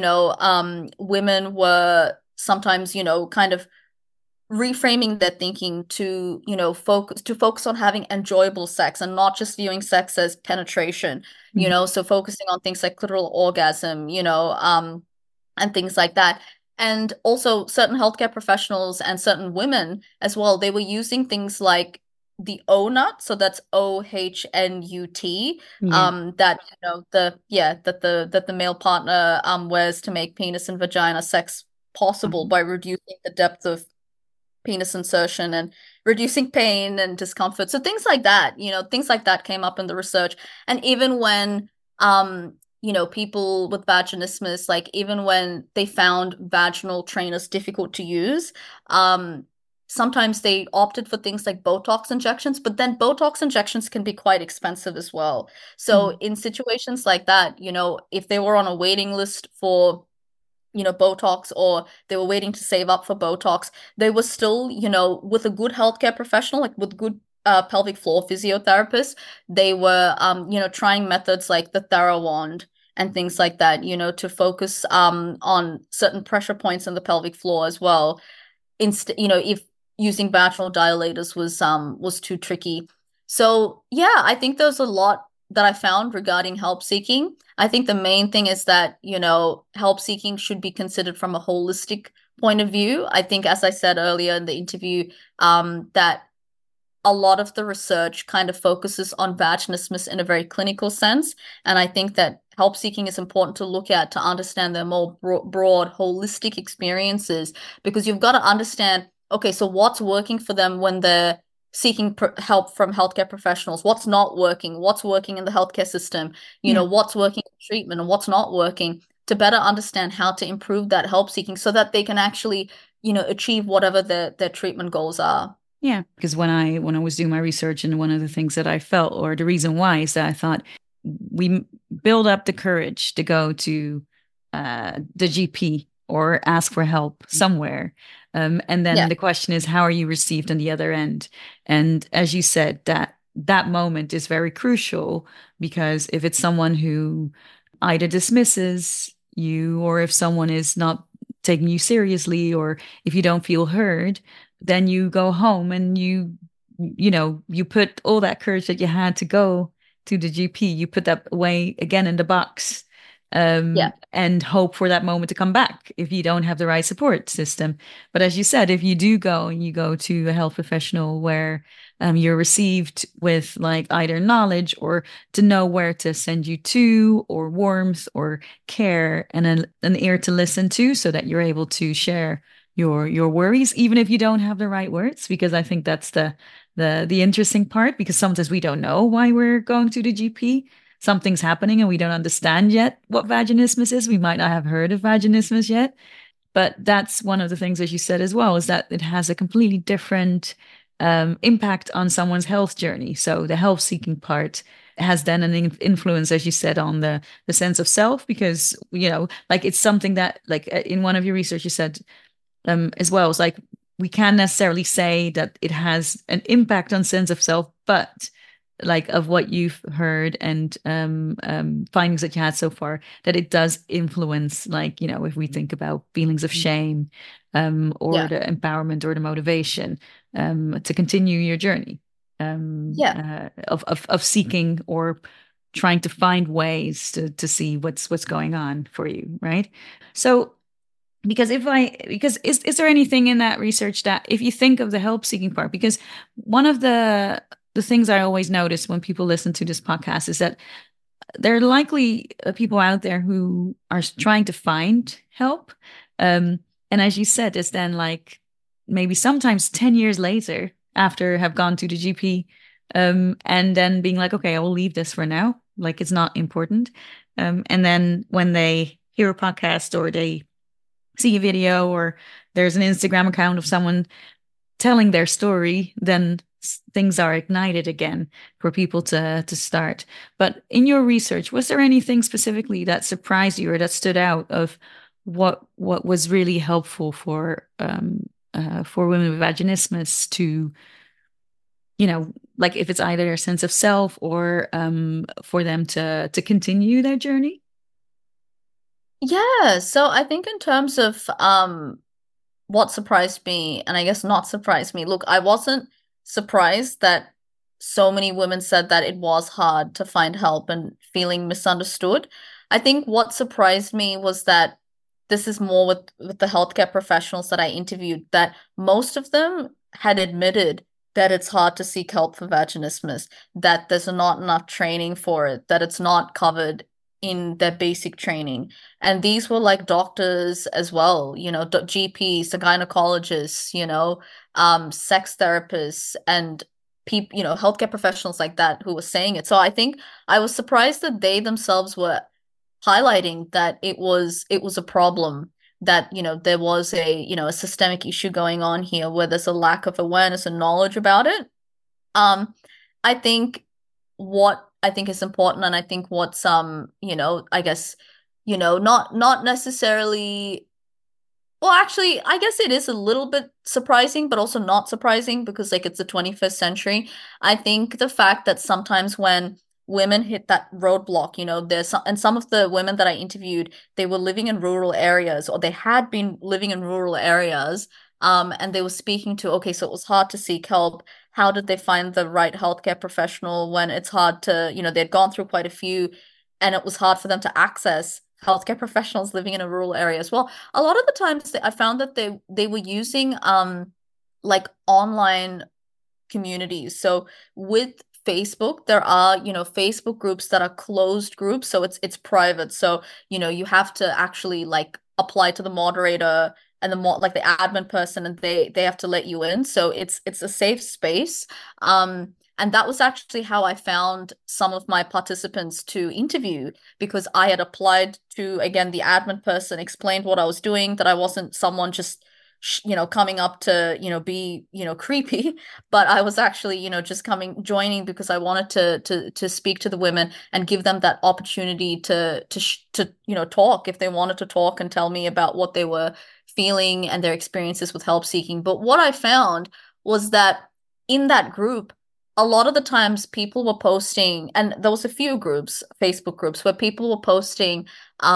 women were sometimes, kind of reframing their thinking to focus on having enjoyable sex and not just viewing sex as penetration, Mhm. so focusing on things like clitoral orgasm, and things like that. And also certain healthcare professionals and certain women as well, they were using things like the O nut, so that's OHNUT, Yeah. that that the male partner wears to make penis and vagina sex possible Mhm. by reducing the depth of penis insertion and reducing pain and discomfort. So things like that, things like that came up in the research. And even when, people with vaginismus, like even when they found vaginal trainers difficult to use, sometimes they opted for things like Botox injections, but then Botox injections can be quite expensive as well. So Mhm. in situations like that, if they were on a waiting list for Botox, or they were waiting to save up for Botox, they were still, with a good healthcare professional, like with good pelvic floor physiotherapists, they were, trying methods like the TheraWand and things like that, to focus on certain pressure points in the pelvic floor as well. If using vaginal dilators was too tricky. So yeah, I think there's a lot that I found regarding help seeking. I think the main thing is that, help seeking should be considered from a holistic point of view. I think, as I said earlier in the interview, that a lot of the research kind of focuses on vaginismus in a very clinical sense. And I think that help seeking is important to look at to understand their more broad, holistic experiences, because you've got to understand, okay, so what's working for them when they're seeking help from healthcare professionals? What's not working? What's working in the healthcare system? Yeah. What's working in treatment and what's not working, to better understand how to improve that help seeking so that they can actually, achieve whatever their treatment goals are. Yeah, because when I was doing my research, and one of the things that I felt, or the reason why, is that I thought we build up the courage to go to the GP or ask for help somewhere, and then Yeah, the question is, how are you received on the other end? And as you said, that moment is very crucial, because if it's someone who either dismisses you, or if someone is not taking you seriously, or if you don't feel heard, then you go home and you put all that courage that you had to go to the GP, you put that away again in the box, yeah, and hope for that moment to come back if you don't have the right support system. But as you said, if you do go and you go to a health professional where you're received with like either knowledge, or to know where to send you to, or warmth or care, and an ear to listen to, so that you're able to share your worries, even if you don't have the right words, because I think that's the interesting part, because sometimes we don't know why we're going to the GP. Something's happening and we don't understand yet what vaginismus is. We might not have heard of vaginismus yet, but that's one of the things, as you said as well, is that it has a completely different impact on someone's health journey. So the health seeking part has then an influence, as you said, on the sense of self, because like it's something that, like in one of your research, you said as well. It's like we can't necessarily say that it has an impact on sense of self, but like of what you've heard and findings that you had so far, that it does influence, like, if we think about feelings of shame, or yeah, the empowerment or the motivation to continue your journey yeah. of seeking, or trying to find ways to see what's going on for you, right? So because is there anything in that research that, if you think of the help seeking part, because one of the things I always notice when people listen to this podcast is that there are likely people out there who are trying to find help, and as you said, it's then like maybe sometimes 10 years later after have gone to the GP, and then being like, okay, I will leave this for now, like it's not important, and then when they hear a podcast, or they see a video, or there's an Instagram account of someone telling their story, then things are ignited again for people to start. But in your research, was there anything specifically that surprised you, or that stood out of what was really helpful for women with vaginismus to, like if it's either a sense of self, or for them to continue their journey? Yeah, so I think in terms of what surprised me, and I guess not surprised me. Look, I wasn't surprised that so many women said that it was hard to find help and feeling misunderstood. I think what surprised me was that this is more with the healthcare professionals that I interviewed, that most of them had admitted that it's hard to seek help for vaginismus, that there's not enough training for it, that it's not covered in their basic training. And these were like doctors as well, GPs, the gynecologists, sex therapists, and people, healthcare professionals like that who were saying it. So I think I was surprised that they themselves were highlighting that it was a problem, that, there was a systemic issue going on here where there's a lack of awareness and knowledge about it. Um, I think what I think is important, and I think what's I guess, not necessarily, well, actually, I guess it is a little bit surprising, but also not surprising, because like it's the 21st century. I think the fact that sometimes when women hit that roadblock, and some of the women that I interviewed, they were living in rural areas, or they had been living in rural areas, and they were speaking to, okay, so it was hard to seek help. How did they find the right healthcare professional when it's hard to, they'd gone through quite a few, and it was hard for them to access healthcare professionals living in a rural area as well. A lot of the times I found that they were using like online communities. So with Facebook, there are, Facebook groups that are closed groups, so it's private. So, you have to actually like apply to the moderator and the more like the admin person, and they have to let you in. So it's a safe space. And that was actually how I found some of my participants to interview, because I had applied to, again, the admin person, explained what I was doing, that I wasn't someone just coming up to, be, creepy, but I was actually, just joining because I wanted to speak to the women and give them that opportunity to talk if they wanted to talk and tell me about what they were feeling and their experiences with help seeking. But what I found was that in that group, a lot of the times people were posting, and there was a few groups, Facebook groups, where people were posting,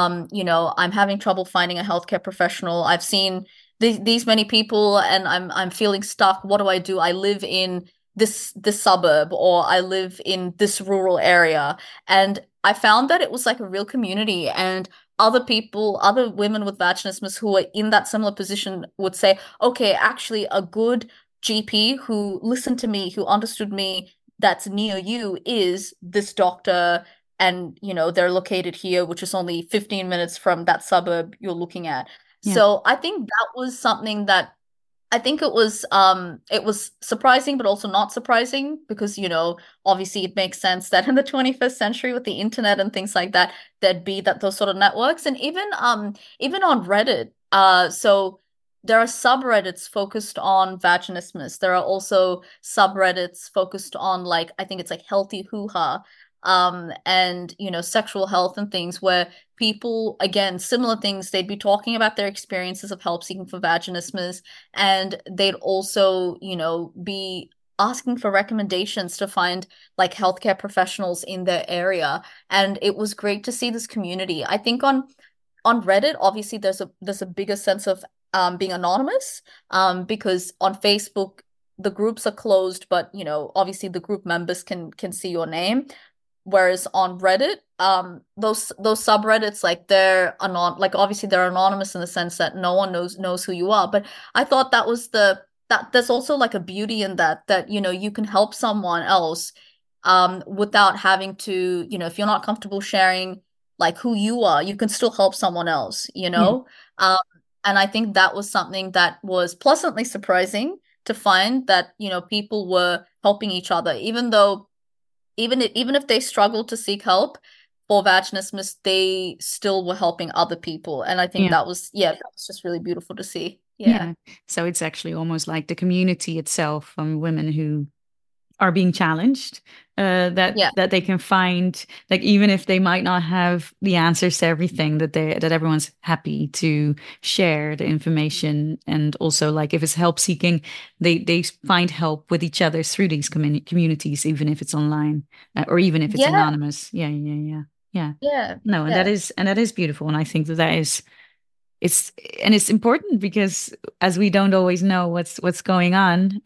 I'm having trouble finding a healthcare professional. I've seen these many people and I'm feeling stuck. What do I do? I live in this suburb, or I live in this rural area. And I found that it was like a real community, and other people, other women with vaginismus who are in that similar position would say, okay, actually a good GP who listened to me, who understood me, that's near you is this doctor, and they're located here, which is only 15 minutes from that suburb you're looking at. Yeah. So I think that was something that I think it was surprising but also not surprising, because obviously it makes sense that in the 21st century with the internet and things like that, there'd be those sort of networks. And even on Reddit, so there are subreddits focused on vaginismus. There are also subreddits focused on, like, I think it's like healthy hoo-ha, and sexual health and things, where people, again, similar things, they'd be talking about their experiences of help seeking for vaginismus, and they'd also, be asking for recommendations to find like healthcare professionals in their area. And it was great to see this community. I think on Reddit, obviously there's a bigger sense of being anonymous, because on Facebook the groups are closed, but obviously the group members can see your name. Whereas on Reddit, those subreddits, like, like, obviously they're anonymous in the sense that no one knows who you are. But I thought that was that there's also like a beauty in that you can help someone else without having to, if you're not comfortable sharing like who you are, you can still help someone else, you Yeah. know? Um, and I think that was something that was pleasantly surprising to find, that, people were helping each other, even though even if they struggled to seek help for vaginismus, they still were helping other people. And I think Yeah. that was, yeah, that was just really beautiful to see. Yeah. Yeah. So it's actually almost like the community itself from women who are being challenged, Yeah. that they can find, like, even if they might not have the answers to everything, that everyone's happy to share the information. And also, like, if it's help seeking, they find help with each other through these communities, even if it's online, or even if it's Yeah. anonymous. Yeah, yeah, yeah, yeah. Yeah. No, and Yeah. that is beautiful. And I think that is it's and it's important, because as we don't always know what's going on,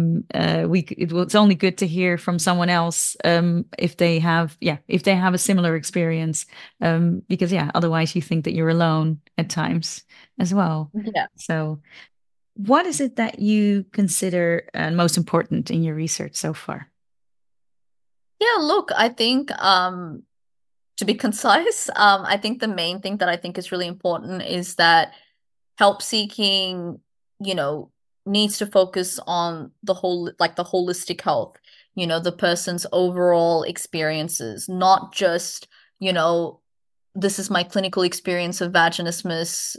it's only good to hear from someone else, if they have, if they have a similar experience, because otherwise you think that you're alone at times as well. Yeah. So what is it that you consider most important in your research so far? Yeah, look, I think to be concise, I think the main thing that I think is really important is that help seeking, you know, needs to focus on the holistic health, the person's overall experiences, not just, you know, this is my clinical experience of vaginismus,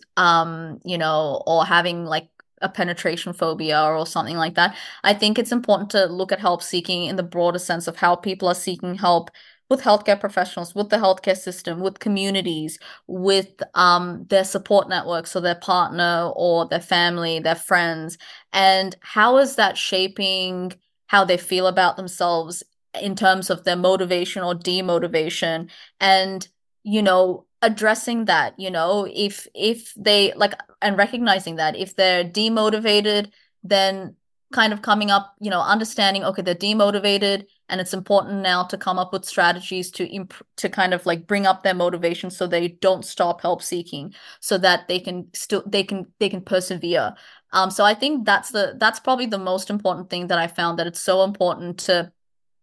or having like a penetration phobia or something like that. I think it's important to look at help seeking in the broader sense of how people are seeking help with healthcare professionals, with the healthcare system, with communities, with their support network, so their partner or their family, their friends, and how is that shaping how they feel about themselves in terms of their motivation or demotivation, and addressing that, if they like, and recognizing that if they're demotivated, then kind of coming up, understanding, okay, they're demotivated, and it's important now to come up with strategies to kind of like bring up their motivation so they don't stop help seeking, so that they can persevere. So I think that's probably the most important thing that I found, that it's so important to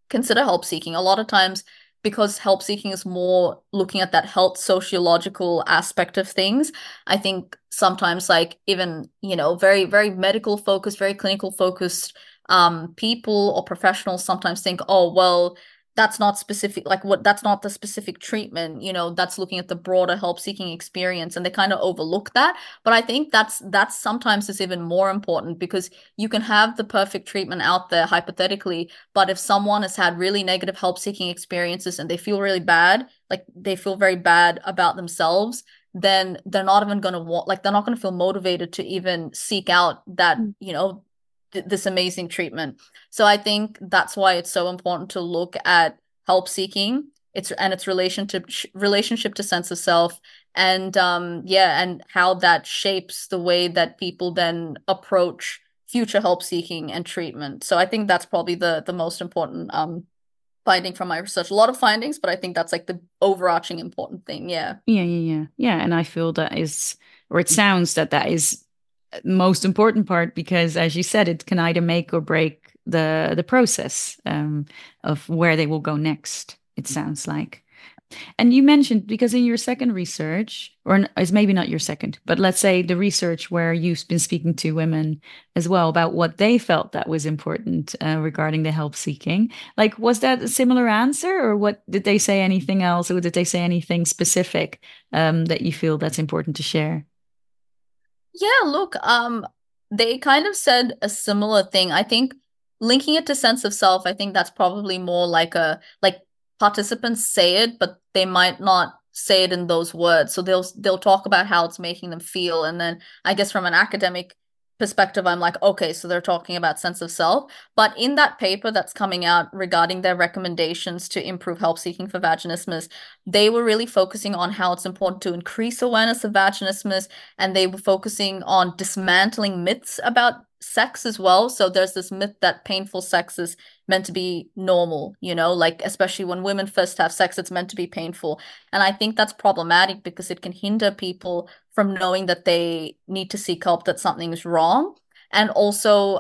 consider help seeking. A lot of times, because help seeking is more looking at that health sociological aspect of things, I think sometimes like even, very, very medical focused, very clinical focused people or professionals sometimes think, oh, well, that's not specific, like what that's not the specific treatment, that's looking at the broader help seeking experience, and they kind of overlook that. But I think that's sometimes is even more important, because you can have the perfect treatment out there hypothetically, but if someone has had really negative help seeking experiences and they feel really bad, like they feel very bad about themselves, then they're not even going to want, like, they're not going to feel motivated to even seek out that, Mm. this amazing treatment. So I think that's why it's so important to look at help seeking, its relationship to sense of self, and yeah, and how that shapes the way that people then approach future help seeking and treatment. So I think that's probably the most important finding from my research. A lot of findings, but I think that's like the overarching important thing. Yeah. Yeah, yeah, yeah. Yeah, and I feel that is, or it sounds that that is most important part because, as you said, it can either make or break the process of where they will go next. It sounds like. And you mentioned because in your second research, it's maybe not your second, but let's say the research where you've been speaking to women as well about what they felt that was important regarding the help seeking. Like, was that a similar answer, or what did they say anything else, or did they say anything specific that you feel that's important to share? Yeah, look, they kind of said a similar thing. I think linking it to sense of self, I think that's probably more like like participants say it, but they might not say it in those words. So they'll talk about how it's making them feel. And then I guess from an academic perspective, I'm like, okay, so they're talking about sense of self. But in that paper that's coming out regarding their recommendations to improve help seeking for vaginismus, they were really focusing on how it's important to increase awareness of vaginismus, and they were focusing on dismantling myths about sex as well. So there's this myth that painful sex is meant to be normal, like especially when women first have sex, it's meant to be painful. And I think that's problematic because it can hinder people from knowing that they need to seek help, that something is wrong. And also,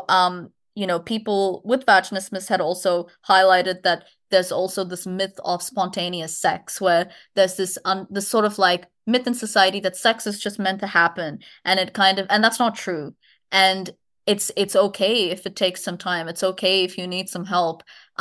people with vaginismus had also highlighted that there's also this myth of spontaneous sex, where there's this sort of like myth in society that sex is just meant to happen, and and that's not true. And it's okay if it takes some time. It's okay if you need some help.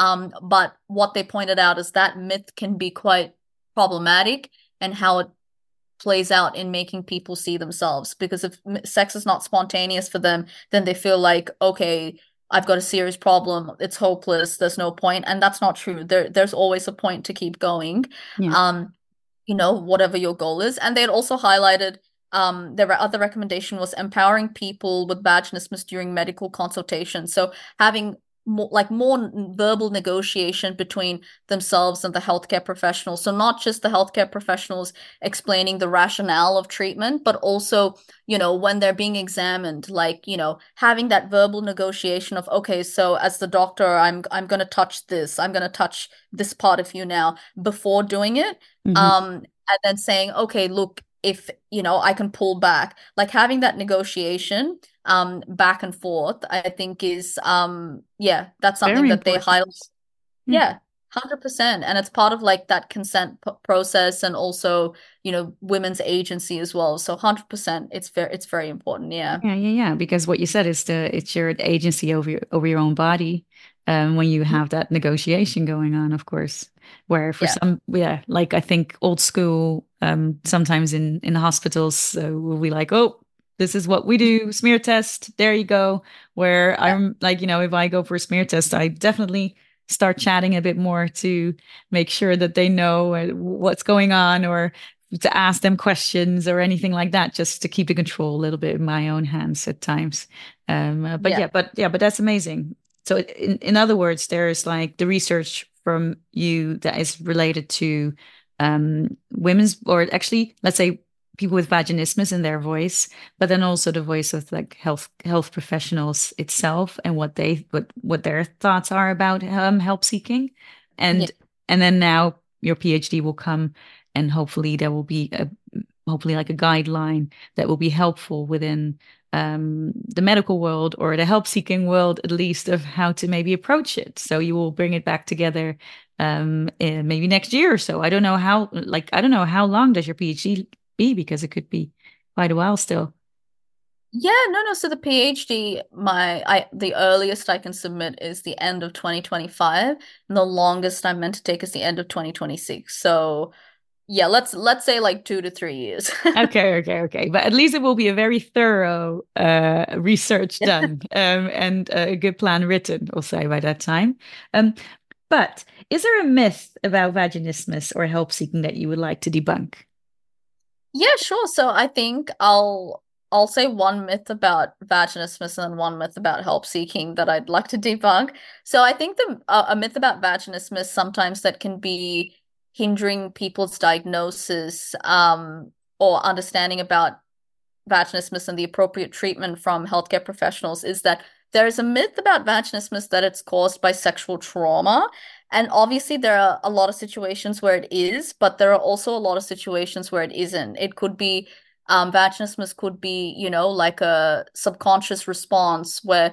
But what they pointed out is that myth can be quite problematic, and how it plays out in making people see themselves. Because if sex is not spontaneous for them, then they feel like, okay, I've got a serious problem. It's hopeless. There's no point. And that's not true. There's always a point to keep going. Yeah. Um, whatever your goal is. And they had also highlighted their other recommendation was empowering people with vaginismus during medical consultation. So having more verbal negotiation between themselves and the healthcare professionals. So not just the healthcare professionals explaining the rationale of treatment, but also, when they're being examined, like, having that verbal negotiation of, okay, so as the doctor, I'm going to touch this. I'm going to touch this part of you now before doing it. Hmm. And then saying, okay, look, if, I can pull back, like having that negotiation back and forth, I think is yeah, that's something Very that they important. highlight. Yeah. Yeah, 100%. And it's part of like that consent process, and also, women's agency as well. So 100%, it's very important. Yeah. Yeah, yeah, yeah. Because what you said is it's your agency over your own body, when you Mhm. have that negotiation going on, of course. Where for Yeah. some, yeah, like I think old school, sometimes in the hospitals, we'll be like, oh, this is what we do, smear test. There you go. Where Yeah. I'm like, if I go for a smear test, I definitely start chatting a bit more to make sure that they know what's going on, or to ask them questions or anything like that, just to keep the control a little bit in my own hands at times. But Yeah. yeah, but that's amazing. So in other words, there's like the research from you that is related to women's, or actually, let's say people with vaginismus in their voice, but then also the voice of like health professionals itself, and what their thoughts are about help seeking, Yeah. and and then now your PhD will come, and hopefully there will be hopefully like a guideline that will be helpful within the medical world or the help seeking world, at least, of how to maybe approach it. So you will bring it back together maybe next year or so. I don't know how, like, I don't know how long does your PhD be, because it could be quite a while still. Yeah, no. So the PhD, the earliest I can submit is the end of 2025, and the longest I'm meant to take is the end of 2026. So yeah, let's say like 2 to 3 years. Okay. But at least it will be a very thorough research Yeah. done, and a good plan written, I'll say, by that time. Um, but is there a myth about vaginismus or help seeking that you would like to debunk? Yeah, sure. So I think I'll say one myth about vaginismus and one myth about help seeking that I'd like to debunk. So I think the a myth about vaginismus sometimes that can be hindering people's diagnosis or understanding about vaginismus and the appropriate treatment from healthcare professionals is that there is a myth about vaginismus that it's caused by sexual trauma. And obviously, there are a lot of situations where it is, but there are also a lot of situations where it isn't. It could be, vaginismus could be, like a subconscious response where,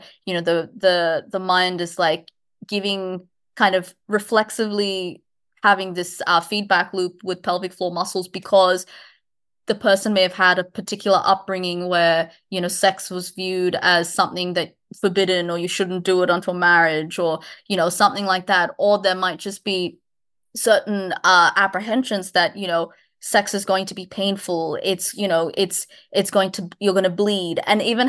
the mind is like giving kind of reflexively having this feedback loop with pelvic floor muscles because the person may have had a particular upbringing where, sex was viewed as something that forbidden or you shouldn't do it until marriage or, something like that. Or there might just be certain apprehensions that, sex is going to be painful. It's going to, you're going to bleed. And even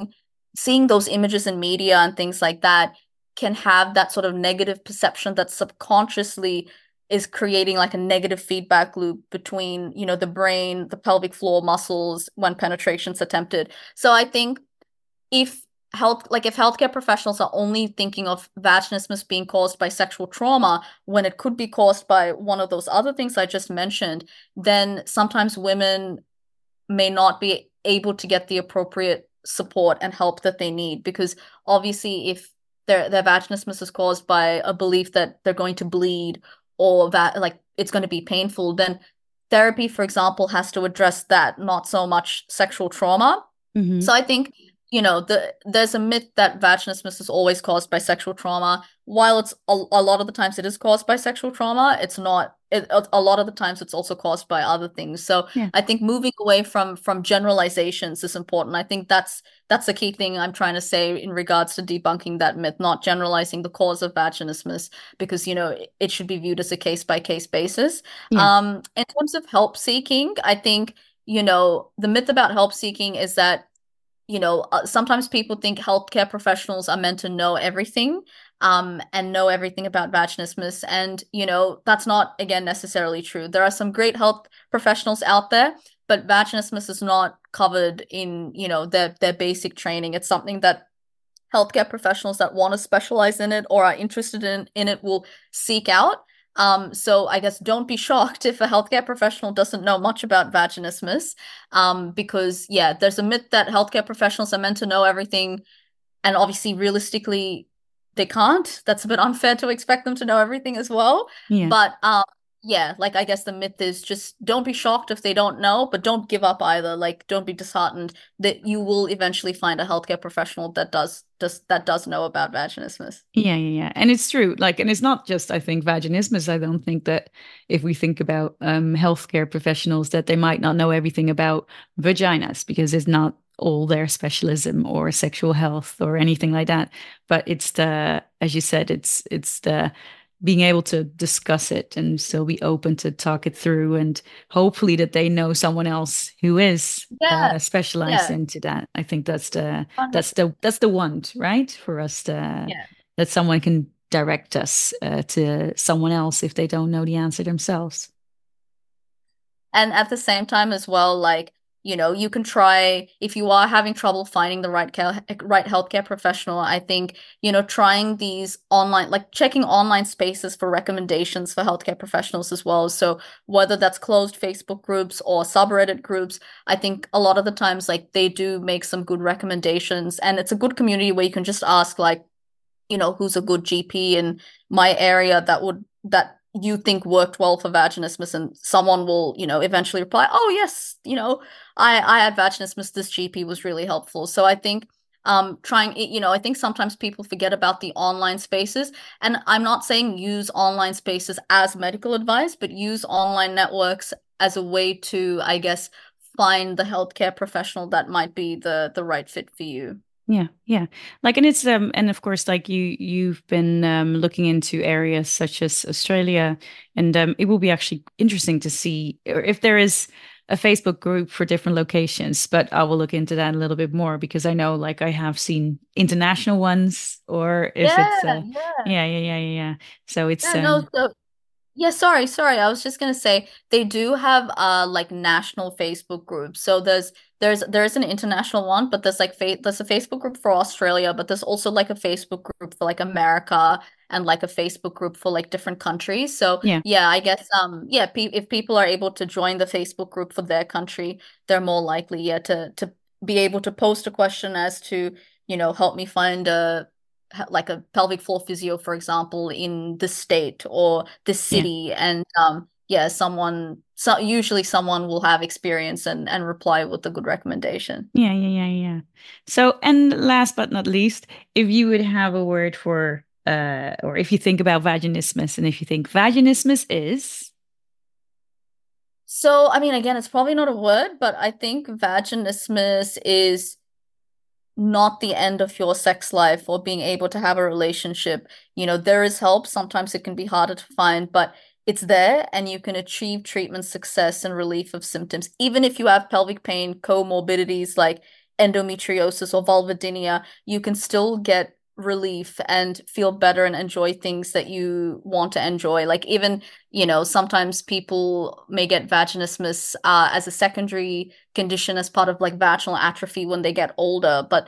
seeing those images in media and things like that can have that sort of negative perception that subconsciously is creating like a negative feedback loop between, the brain, the pelvic floor muscles when penetration's attempted. So I think if if healthcare professionals are only thinking of vaginismus being caused by sexual trauma when it could be caused by one of those other things I just mentioned, then sometimes women may not be able to get the appropriate support and help that they need because obviously if their vaginismus is caused by a belief that they're going to bleed or that like it's going to be painful, then therapy, for example, has to address that, not so much sexual trauma. So Hmm. I think, there's a myth that vaginismus is always caused by sexual trauma. While it's a lot of the times it is caused by sexual trauma, it's not. A lot of the times it's also caused by other things. So Yeah. I think moving away from generalizations is important. I think that's the key thing I'm trying to say in regards to debunking that myth, not generalizing the cause of vaginismus, because it should be viewed as a case by case basis. Yeah. In terms of help seeking, I think the myth about help seeking is that sometimes people think healthcare professionals are meant to know everything, and know everything about vaginismus. And, that's not, again, necessarily true. There are some great health professionals out there, but vaginismus is not covered in, their basic training. It's something that healthcare professionals that want to specialize in it or are interested in it will seek out. So I guess don't be shocked if a healthcare professional doesn't know much about vaginismus, because yeah, there's a myth that healthcare professionals are meant to know everything, and obviously, realistically, they can't. That's a bit unfair to expect them to know everything as well. Yeah. But yeah, like I guess the myth is just don't be shocked if they don't know, but don't give up either. Like don't be disheartened that you will eventually find a healthcare professional that does know about vaginismus. Yeah. And it's true. Like, and it's not just, I think, vaginismus. I don't think that if we think about healthcare professionals, that they might not know everything about vaginas because it's not all their specialism or sexual health or anything like that. But it's the, as you said, it's the being able to discuss it and still be open to talk it through, and hopefully that they know someone else who is Yeah, specialized yeah, into that. I think that's the 100%. that's the want, right? For us to Yeah. that someone can direct us to someone else if they don't know the answer themselves. And at the same time as well, like, you can try if you are having trouble finding the right healthcare professional, I think, trying these online, like checking online spaces for recommendations for healthcare professionals as well. So whether that's closed Facebook groups or subreddit groups, I think a lot of the times like they do make some good recommendations, and it's a good community where you can just ask like, who's a good GP in my area that you think worked well for vaginismus, and someone will, eventually reply, oh yes, I had vaginismus, this GP was really helpful. So I think I think sometimes people forget about the online spaces, and I'm not saying use online spaces as medical advice, but use online networks as a way to, I guess, find the healthcare professional that might be the right fit for you. Yeah, yeah. Like, and it's and of course, like you've been looking into areas such as Australia, and it will be actually interesting to see or if there is a Facebook group for different locations. But I will look into that a little bit more because I know, like, I have seen international ones, or if Yeah, it's yeah. yeah, yeah, yeah, yeah, yeah. So it's Yeah, no, so yeah, sorry. I was just gonna say they do have like national Facebook groups. So there's an international one, but there's a Facebook group for Australia, but there's also like a Facebook group for like America and like a Facebook group for like different countries. So yeah, yeah, I guess yeah, pe if people are able to join the Facebook group for their country, they're more likely, yeah, to be able to post a question as to, help me find a like a pelvic floor physio, for example, in this state or this yeah. city, and yeah, usually someone will have experience and reply with a good recommendation. Yeah, yeah, yeah, yeah. So, and last but not least, if you would have a word for, or if you think about vaginismus, and if you think vaginismus is, So, I mean, again, it's probably not a word, but I think vaginismus is not the end of your sex life or being able to have a relationship. There is help. Sometimes it can be harder to find, but it's there and you can achieve treatment success and relief of symptoms. Even if you have pelvic pain, comorbidities like endometriosis or vulvodynia, you can still get relief and feel better and enjoy things that you want to enjoy. Like even, sometimes people may get vaginismus as a secondary condition as part of like vaginal atrophy when they get older, but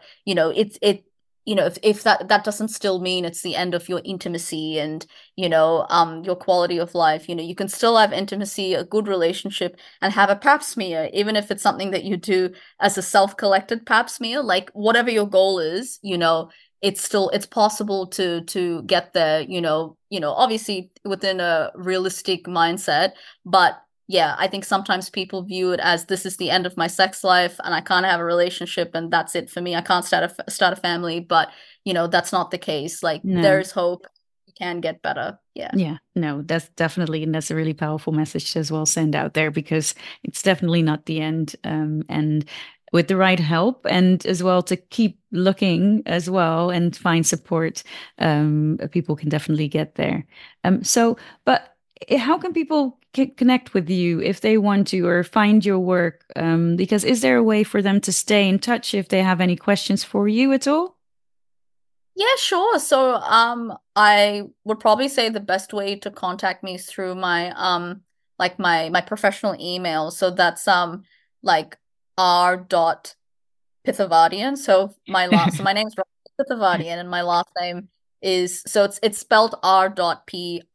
if that doesn't still mean it's the end of your intimacy and your quality of life. You can still have intimacy, a good relationship, and have a pap smear, even if it's something that you do as a self-collected pap smear. Like whatever your goal is, it's possible to get there, obviously within a realistic mindset, but yeah, I think sometimes people view it as this is the end of my sex life and I can't have a relationship and that's it for me. I can't start a family, but that's not the case. Like no. there's hope. You can get better. Yeah. Yeah, no, that's definitely, and that's a really powerful message to as well send out there because it's definitely not the end. And with the right help and as well to keep looking as well and find support, people can definitely get there. But how can people connect with you if they want to or find your work? Because is there a way for them to stay in touch if they have any questions for you at all? Yeah, sure. So, I would probably say the best way to contact me is through my like my professional email. So that's like r dot Pithavadian. So my name's Pithavadian and my last name is so it's spelled R dot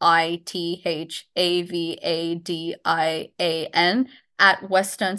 Pithavadian at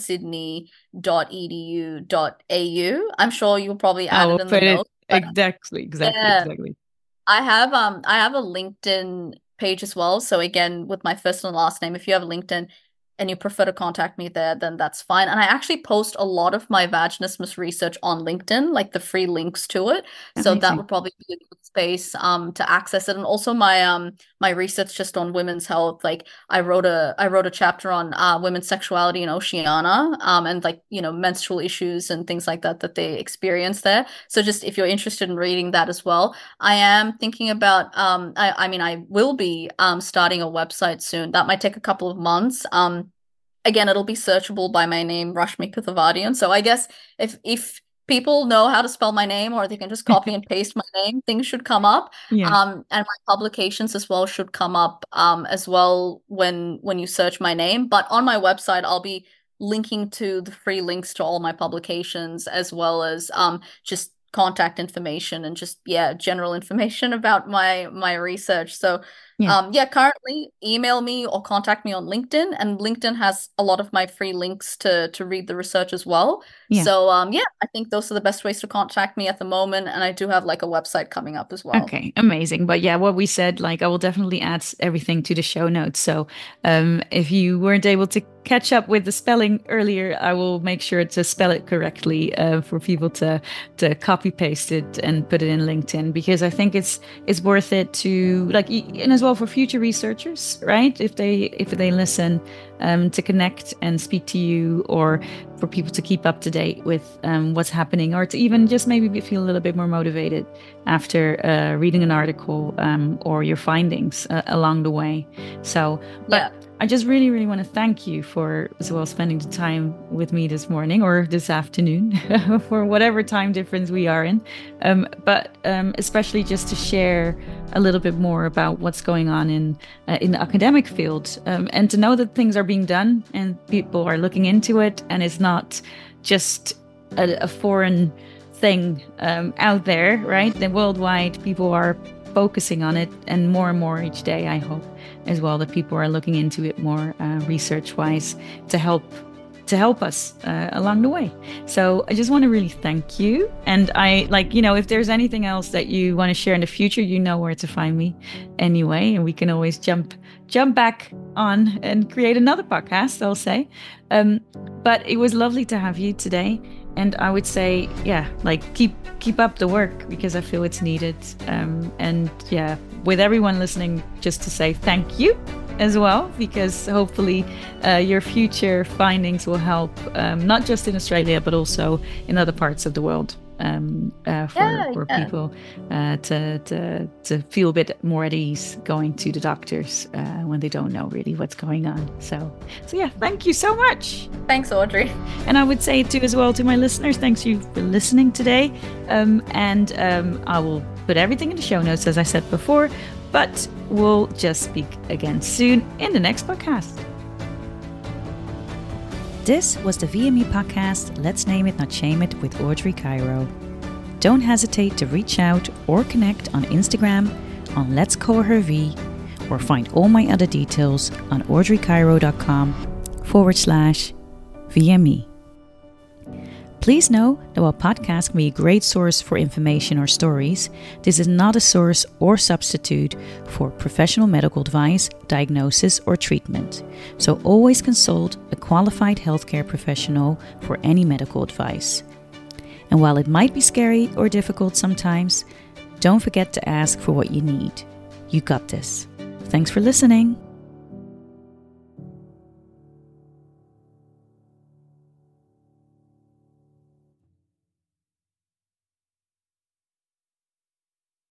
westernsydney.edu.au. I'm sure you'll probably I add it will in the put it notes, but exactly, exactly, yeah. exactly. I have a LinkedIn page as well. So again, with my first and last name, if you have LinkedIn and you prefer to contact me there, then that's fine. And I actually post a lot of my vaginismus research on LinkedIn, like the free links to it. So that Amazing. would probably be a good space to access it. And also my research just on women's health. Like I wrote a chapter on women's sexuality in Oceania, and like, menstrual issues and things like that that they experience there. So just if you're interested in reading that as well. I am thinking about I mean I will be starting a website soon. That might take a couple of months. Again, it'll be searchable by my name, Rashmi Pithavadian. So I guess if people know how to spell my name or they can just copy and paste my name, things should come up. Yeah. And my publications as well should come up as well when you search my name. But on my website, I'll be linking to the free links to all my publications as well as just contact information and just yeah general information about my research. So Yeah. Yeah, currently email me or contact me on LinkedIn, and LinkedIn has a lot of my free links to read the research as well. Yeah. So yeah, I think those are the best ways to contact me at the moment, and I do have like a website coming up as well. Okay, amazing. But yeah, what we said, like I will definitely add everything to the show notes. So if you weren't able to catch up with the spelling earlier, I will make sure to spell it correctly for people to copy paste it and put it in LinkedIn, because I think it's worth it to like, and as well for future researchers, right? If they listen, to connect and speak to you, or for people to keep up to date with what's happening, or to even just maybe feel a little bit more motivated after reading an article or your findings along the way. So, but I just really, really want to thank you for as well spending the time with me this morning or this afternoon for whatever time difference we are in. But especially just to share a little bit more about what's going on in the academic field, and to know that things are being done and people are looking into it, and it's not just a foreign thing out there, right? Then worldwide, people are focusing on it, and more each day, I hope as well, that people are looking into it more research wise to help us along the way. So I just want to really thank you. And I like, if there's anything else that you want to share in the future, you know where to find me anyway, and we can always jump back on and create another podcast, I'll say. But it was lovely to have you today. And I would say, yeah, like keep up the work, because I feel it's needed. And yeah, with everyone listening, just to say thank you as well, because hopefully your future findings will help, not just in Australia, but also in other parts of the world, for people to feel a bit more at ease going to the doctors when they don't know really what's going on. So yeah, thank you so much. Thanks, Audrey. And I would say too as well to my listeners, thanks you for listening today. And I will put everything in the show notes, as I said before, but we'll just speak again soon in the next podcast. This was the VME podcast, Let's Name It Not Shame It, with Audrey Cairo. Don't hesitate to reach out or connect on Instagram on Let's Call Her V, or find all my other details on audreycairo.com/VME. Please know that while podcasts can be a great source for information or stories, this is not a source or substitute for professional medical advice, diagnosis, or treatment. So always consult a qualified healthcare professional for any medical advice. And while it might be scary or difficult sometimes, don't forget to ask for what you need. You got this. Thanks for listening.